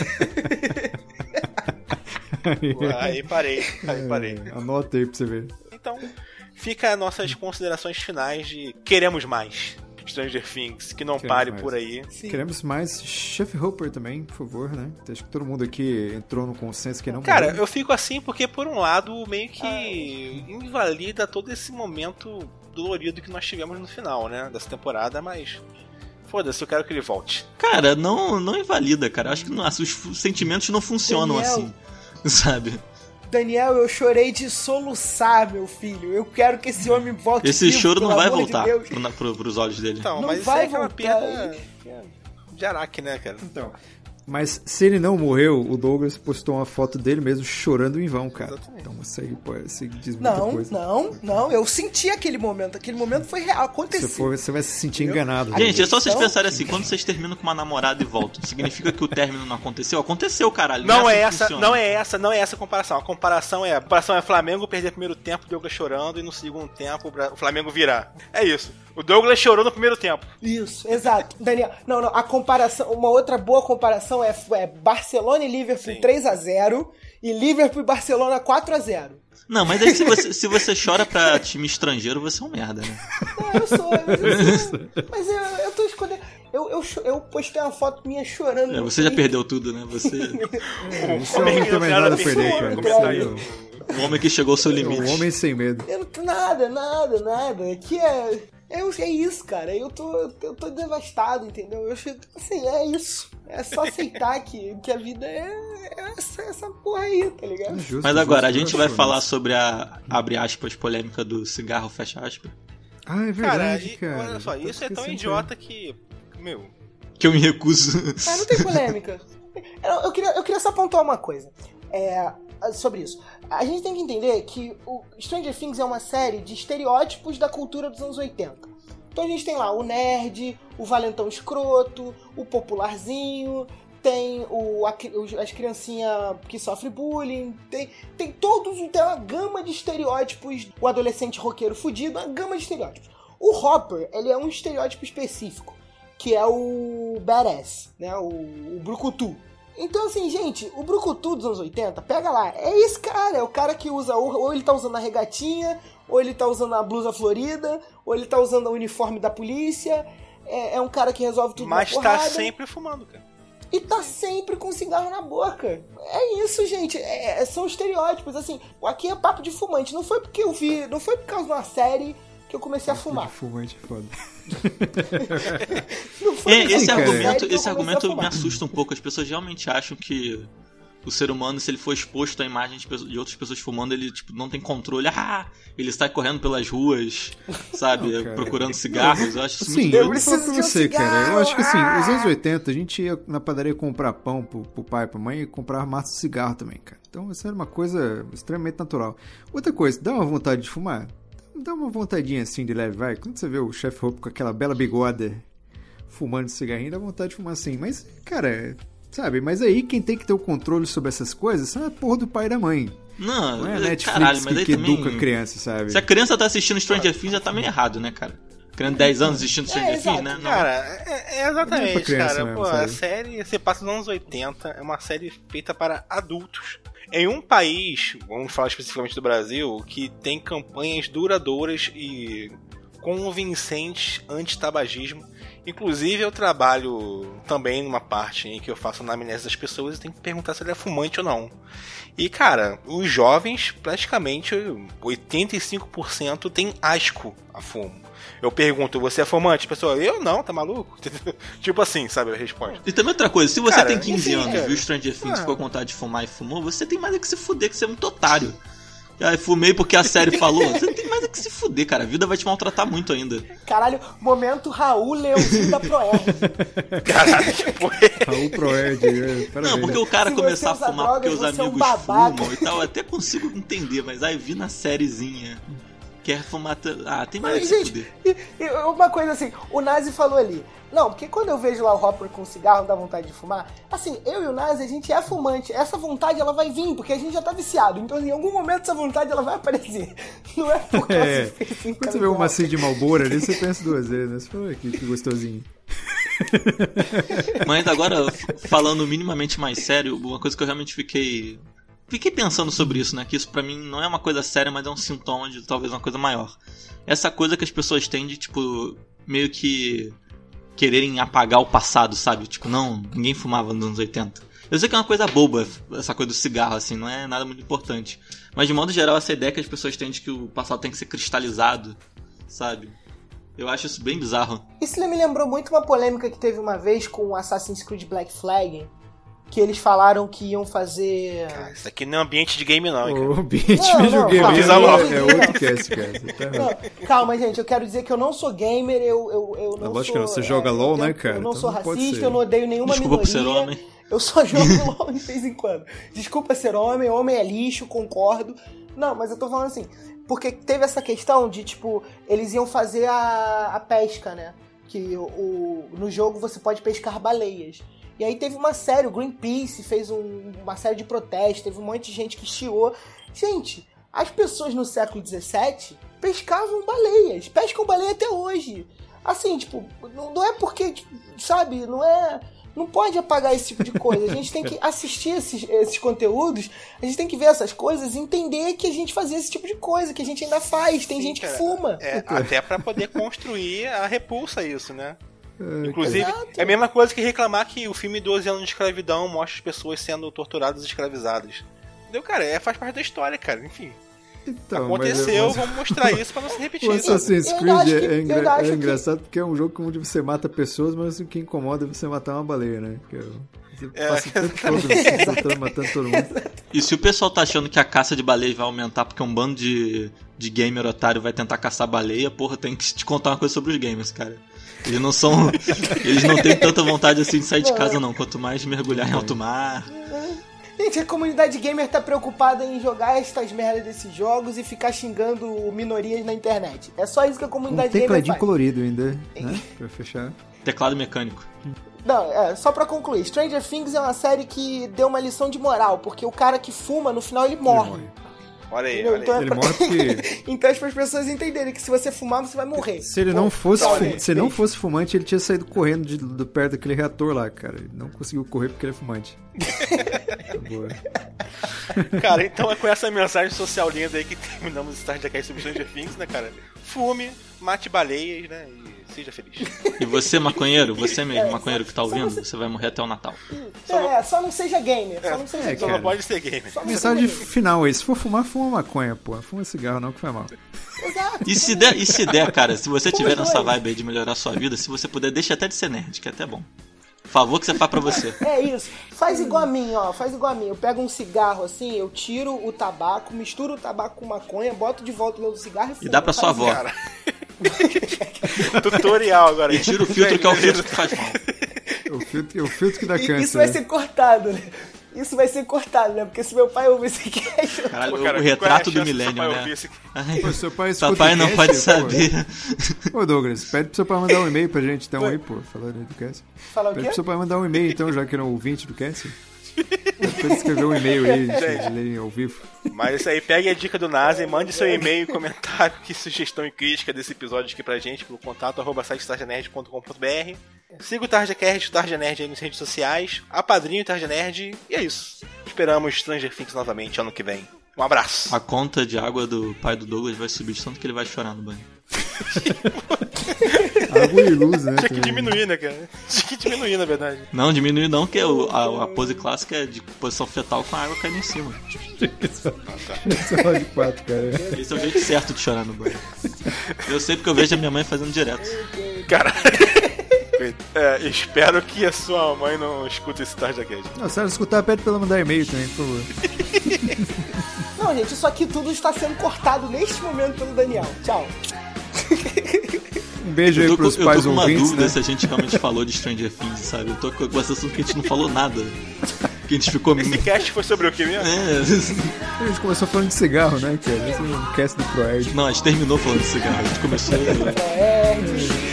Aí parei, aí parei. É, anota aí pra você ver. Então, fica as nossas considerações finais de queremos mais Stranger Things, que não Queremos pare mais. por aí. Sim. Queremos mais Chef Hopper também, por favor, né? Acho que todo mundo aqui entrou no consenso que não Cara, morreu. eu fico assim porque, por um lado, meio que invalida todo esse momento dolorido que nós tivemos no final, né? Dessa temporada, mas... Foda-se, eu quero que ele volte. Cara, não, não invalida, cara. Eu acho que não, os fu- sentimentos não funcionam Daniel. assim, sabe? Daniel, eu chorei de soluçar, meu filho. Eu quero que esse homem volte. Esse vivo, choro não pelo vai amor de voltar Deus. pro, na- pro, pros olhos dele. Então, Não mas isso vai aí é aquela voltar. perda de Araque, né, cara? Então, mas se ele não morreu, o Douglas postou uma foto dele mesmo chorando em vão, cara. Exatamente. Então isso aí, pô, isso aí diz muita Não, coisa. não, não. Eu senti aquele momento. Aquele momento foi real. Aconteceu. Você, for, você vai se sentir enganado. Gente, é só vocês Então- pensarem assim, quando vocês terminam com uma namorada e voltam, significa que o término não aconteceu? Aconteceu, caralho. Não assim é que essa, funciona. não é essa, não é essa a comparação. A comparação é, a comparação é Flamengo perder o primeiro tempo, o Douglas chorando e no segundo tempo o Bra- o Flamengo virar. É isso. O Douglas chorou no primeiro tempo. Isso, exato. Daniel, não, não, a comparação, uma outra boa comparação é, é Barcelona e Liverpool Sim. três a zero e Liverpool e Barcelona quatro a zero. Não, mas aí se você, se você chora pra time estrangeiro, você é um merda, né? Não, eu sou, eu sou mas eu, eu tô escolhendo. Eu, eu, cho- eu postei uma foto minha chorando. É, no você já Twitter. perdeu tudo, né? Você Isso eu não tenho mais nada a perder, Isso, cara. cara. Isso aí, o homem que chegou ao seu ó, limite. um homem sem medo. Eu não tô nada, nada, nada. Aqui é. É, é isso, cara. Eu tô, eu tô devastado, entendeu? Eu chego, assim, é isso. É só aceitar que, que a vida é, é essa, essa porra aí, tá ligado? Justo, Mas agora, a justo, gente justo, vai justo. falar sobre a, abre aspas, polêmica do cigarro, fecha aspas. Ah, é Cara, verdade, e- cara. olha só, Eu tô isso é tão esquecendo idiota que. Meu. Que eu me recuso. Ah, não tem polêmica. Eu, eu, queria, eu queria só pontuar uma coisa é, sobre isso. A gente tem que entender que o Stranger Things é uma série de estereótipos da cultura dos anos oitenta. Então a gente tem lá o nerd, o valentão escroto, o popularzinho, tem o, a, os- as criancinhas que sofrem bullying, tem, tem todos, tem uma gama de estereótipos, o adolescente roqueiro fudido, uma gama de estereótipos. O Hopper, ele é um estereótipo específico, que é o badass, né, o, o brucutu. Então, assim, gente, o brucutu dos anos oitenta, pega lá, é esse cara, é o cara que usa, ou, ou ele tá usando a regatinha, ou ele tá usando a blusa florida, ou ele tá usando o uniforme da polícia, é, é um cara que resolve tudo Mas na tá porrada. sempre fumando, cara. E tá sempre com cigarro na boca. É isso, gente. É- é- são estereótipos. Assim, aqui é papo de fumante. Não foi porque eu vi. Não foi por causa de uma série que eu comecei a fumar. Fumante é foda. Não foi É, por causa esse de uma cara. argumento, série que eu esse comecei a argumento me fumar. assusta um pouco. As pessoas realmente acham que o ser humano, se ele for exposto a imagens de pessoas- de outras pessoas fumando, ele tipo, não tem controle. Ah, ele sai correndo pelas ruas, sabe? Não, cara. procurando cigarros. Eu acho isso Sim, muito eu doido. vou falar pra preciso de um você, cara. Eu cigarro, acho que assim, ah! os anos oitenta, a gente ia na padaria comprar pão pro, pro pai e pra mãe e comprar maço de cigarro também, cara. Então isso era uma coisa extremamente natural. Outra coisa, dá uma vontade de fumar? Dá uma vontadinha assim de leve, vai. Quando você vê o Chef Hope com aquela bela bigoda fumando cigarrinho, dá vontade de fumar assim. Mas, cara, sabe? Mas aí quem tem que ter o controle sobre essas coisas são a porra do pai e da mãe. Não, Não é a é, Netflix caralho, mas que, aí que também... educa a criança, sabe? Se a criança tá assistindo Stranger Things, já tá meio errado, né, cara? Criando dez anos assistindo Stranger É, Things, exato. né? Não. Cara, é, é exatamente, Não é pra criança cara. mesmo, Pô, a sabe? série se passa nos anos oitenta, é uma série feita para adultos. Em um país, vamos falar especificamente do Brasil, que tem campanhas duradouras e convincentes anti-tabagismo. Inclusive, eu trabalho também numa parte em que eu faço anamnese das pessoas e tenho que perguntar se ele é fumante ou não. E, cara, os jovens, praticamente oitenta e cinco por cento tem asco a fumo. Eu pergunto, você é fumante? A pessoa, eu não, tá maluco? Tipo assim, sabe a resposta. E também outra coisa, se você Cara, tem quinze enfim, anos, cara. viu Stranger Things, Ah. ficou com vontade de fumar e fumou, você tem mais é que se fuder, que você é muito otário. Ah, fumei porque a série falou. Você tem mais é que se fuder, cara. A vida vai te maltratar muito ainda. Caralho, momento Raul Leãozinho da Proerd. Caralho, que porra é? Raul Proerd, é, parabéns. Não, porque o cara Se começar a você usa fumar drogas, porque os você é um amigos babaca. fumam e tal, eu até consigo entender, mas aí vi na sériezinha. Quer fumar. T... Ah, tem mais é que Mas, se gente, fuder. e, e uma coisa assim, o Nazi falou ali. Não, porque quando eu vejo lá o Hopper com cigarro, dá vontade de fumar. Assim, eu e o Nazi, a gente é fumante. Essa vontade, ela vai vir, porque a gente já tá viciado. Então, em algum momento, essa vontade, ela vai aparecer. Não é porque ela É, se fez assim, quando você cara, vê um igual. macio de Marlboro ali, você pensa duas vezes, né? Você fala, "Ué, que, que gostosinho." Mas agora, f- falando minimamente mais sério, uma coisa que eu realmente fiquei. Fiquei pensando sobre isso, né? Que isso pra mim não é uma coisa séria, mas é um sintoma de talvez uma coisa maior. Essa coisa que as pessoas têm de, tipo, meio que quererem apagar o passado, sabe? Tipo, não, ninguém fumava nos anos oitenta. Eu sei que é uma coisa boba, essa coisa do cigarro, assim, não é nada muito importante. Mas de modo geral, essa ideia que as pessoas têm de que o passado tem que ser cristalizado, sabe? Eu acho isso bem bizarro. Isso me lembrou muito uma polêmica que teve uma vez com o Assassin's Creed Black Flag. Que eles falaram que iam fazer... Cara, isso aqui não é ambiente de game não, hein, cara. O ambiente Não, não, videogame não, avisa logo. é outro cast, cara. Você tá errado. Não, calma, gente, eu quero dizer que eu não sou gamer, eu, eu, eu não Não, lógico sou... que não, você joga eu LOL, tenho- né, cara? Eu não Então sou não pode racista, ser. eu não odeio nenhuma Desculpa por minoria. ser homem. Eu só jogo LOL de vez em quando. Desculpa ser homem, homem é lixo, concordo. Não, mas eu tô falando assim, porque teve essa questão de, tipo, eles iam fazer a, a pesca, né? Que o, o- no jogo você pode pescar baleias. E aí teve uma série, o Greenpeace fez um- uma série de protestos, teve um monte de gente que chiou. Gente, as pessoas no século dezessete pescavam baleias, pescam baleia até hoje. Assim, tipo, não, não é porque, tipo, sabe, não é... Não pode apagar esse tipo de coisa. A gente tem que assistir esses, esses conteúdos, a gente tem que ver essas coisas e entender que a gente fazia esse tipo de coisa, que a gente ainda faz. Tem Sim, gente cara. que fuma. É, até pra poder construir a repulsa a isso, né? É, Inclusive, Exato. é a mesma coisa que reclamar que o filme doze anos de escravidão mostra as pessoas sendo torturadas e escravizadas. Entendeu, cara? É, faz parte da história, cara. Enfim, então, aconteceu, mas, mas... vamos mostrar isso pra não se repetir. O Assassin's Eu Creed ainda acho é, que- é eu engra- ainda acho é que- engraçado porque é um jogo onde você mata pessoas, mas o que incomoda é você matar uma baleia, né? Porque você É, passa o tempo todo você matando, matando todo mundo. E se o pessoal tá achando que a caça de baleias vai aumentar porque um bando de, de gamer otário vai tentar caçar baleia, porra, tem que te contar uma coisa sobre os gamers, cara. Eles não são. Eles não têm tanta vontade assim de sair de casa, não. Quanto mais mergulhar em alto mar. Gente, a comunidade gamer tá preocupada em jogar estas merdas desses jogos e ficar xingando minorias na internet. É só isso que a Um comunidade gamer tecladinho faz. colorido ainda, né? Pra fechar. Teclado mecânico. Não, é, só pra concluir. Stranger Things é uma série que deu uma lição de moral, porque o cara que fuma, no final ele morre. morre. Olha aí, Entendeu? olha Então aí. é Ele pra... morre porque então é para as pessoas entenderem que se você fumar, você vai morrer. se ele não fosse, Olha fu- aí, se ele não beijo. fosse fumante, ele tinha saído correndo de, do perto daquele reator lá, cara. Ele não conseguiu correr porque ele é fumante. Boa. Cara, então é com essa mensagem social linda aí que terminamos o Start de Cair sobre Stranger Things, né, cara? Fume, mate baleias, né? E seja feliz. E você, maconheiro, você mesmo, É, maconheiro que tá só ouvindo, você- você vai morrer até o Natal. É, só não seja gamer. Só não seja É, Só gamer. não pode ser gamer. Só não Mensagem seja gamer. final aí. Se for fumar, fuma maconha, pô. Fuma cigarro não, que faz mal. Exato. E se der, e se der, cara, se você tiver Fuma nessa dois. vibe aí de melhorar a sua vida, se você puder, deixa até de ser nerd, que é até bom. Favor que você faz pra você. É isso. Faz igual a mim, ó. Faz igual a mim. Eu pego um cigarro assim, eu tiro o tabaco, misturo o tabaco com maconha, boto de volta no cigarro e fumo. E dá pra sua Faz avó. Cara. Tutorial agora. E tira o filtro que é o filtro que faz mal. O filtro, o filtro que dá E câncer. isso vai né? ser cortado, né? Isso vai ser cortado, né? Porque se meu pai ouvir esse cast... Caralho, Pô, cara, o qual é a retrato do chance do milênio, seu pai né? ouvir esse- Ai, Pô, seu pai escuta papai o não cast, pode pô. saber. Ô, Douglas, pede pro seu pai mandar um e-mail pra gente então aí, pô. Falando aí do cast. Fala o Pede quê? pro seu pai mandar um e-mail então, já que ele é um ouvinte do cast. Depois escrever um e-mail aí, Gente. de lerem ao vivo. Mas isso aí, pegue a dica do Nazi, mande seu e-mail e comentário, que sugestão e crítica desse episódio aqui pra gente, pelo contato arroba site tarja nerd ponto com ponto b r. Siga o TarjaCast, o Tarja Nerd aí nas redes sociais, apadrinho o Tarja Nerd, e é isso. Esperamos Stranger Things novamente ano que vem. Um abraço. A conta de água do pai do Douglas vai subir de tanto que ele vai chorar no banho. Água e luz, né? Tinha que diminuir, né, cara? Tinha que diminuir, na verdade. Não, diminuir não, que o- a, a pose clássica é de posição fetal com a água caindo em cima. Só de quatro, cara. Esse é o jeito certo de chorar no banho. Eu sei porque eu vejo a minha mãe fazendo direto. Cara, é, espero que a sua mãe não escute esse TarjaCast. Não, se ela escutar, pede pra ela mandar e-mail também, por favor. Não, gente, isso aqui tudo está sendo cortado neste momento pelo Daniel. Tchau. Um beijo Eu aí tô, pros com- eu tô pais com uma ouvintes, dúvida né? se a gente realmente falou de Stranger Things, sabe? Eu tô com com essa assunto que a gente não falou nada. Que a gente ficou... Esse cast foi sobre o que mesmo? É, A gente começou falando de cigarro, né, cara? Esse é um cast do ProErd. não, a gente terminou falando de cigarro. A gente começou... É,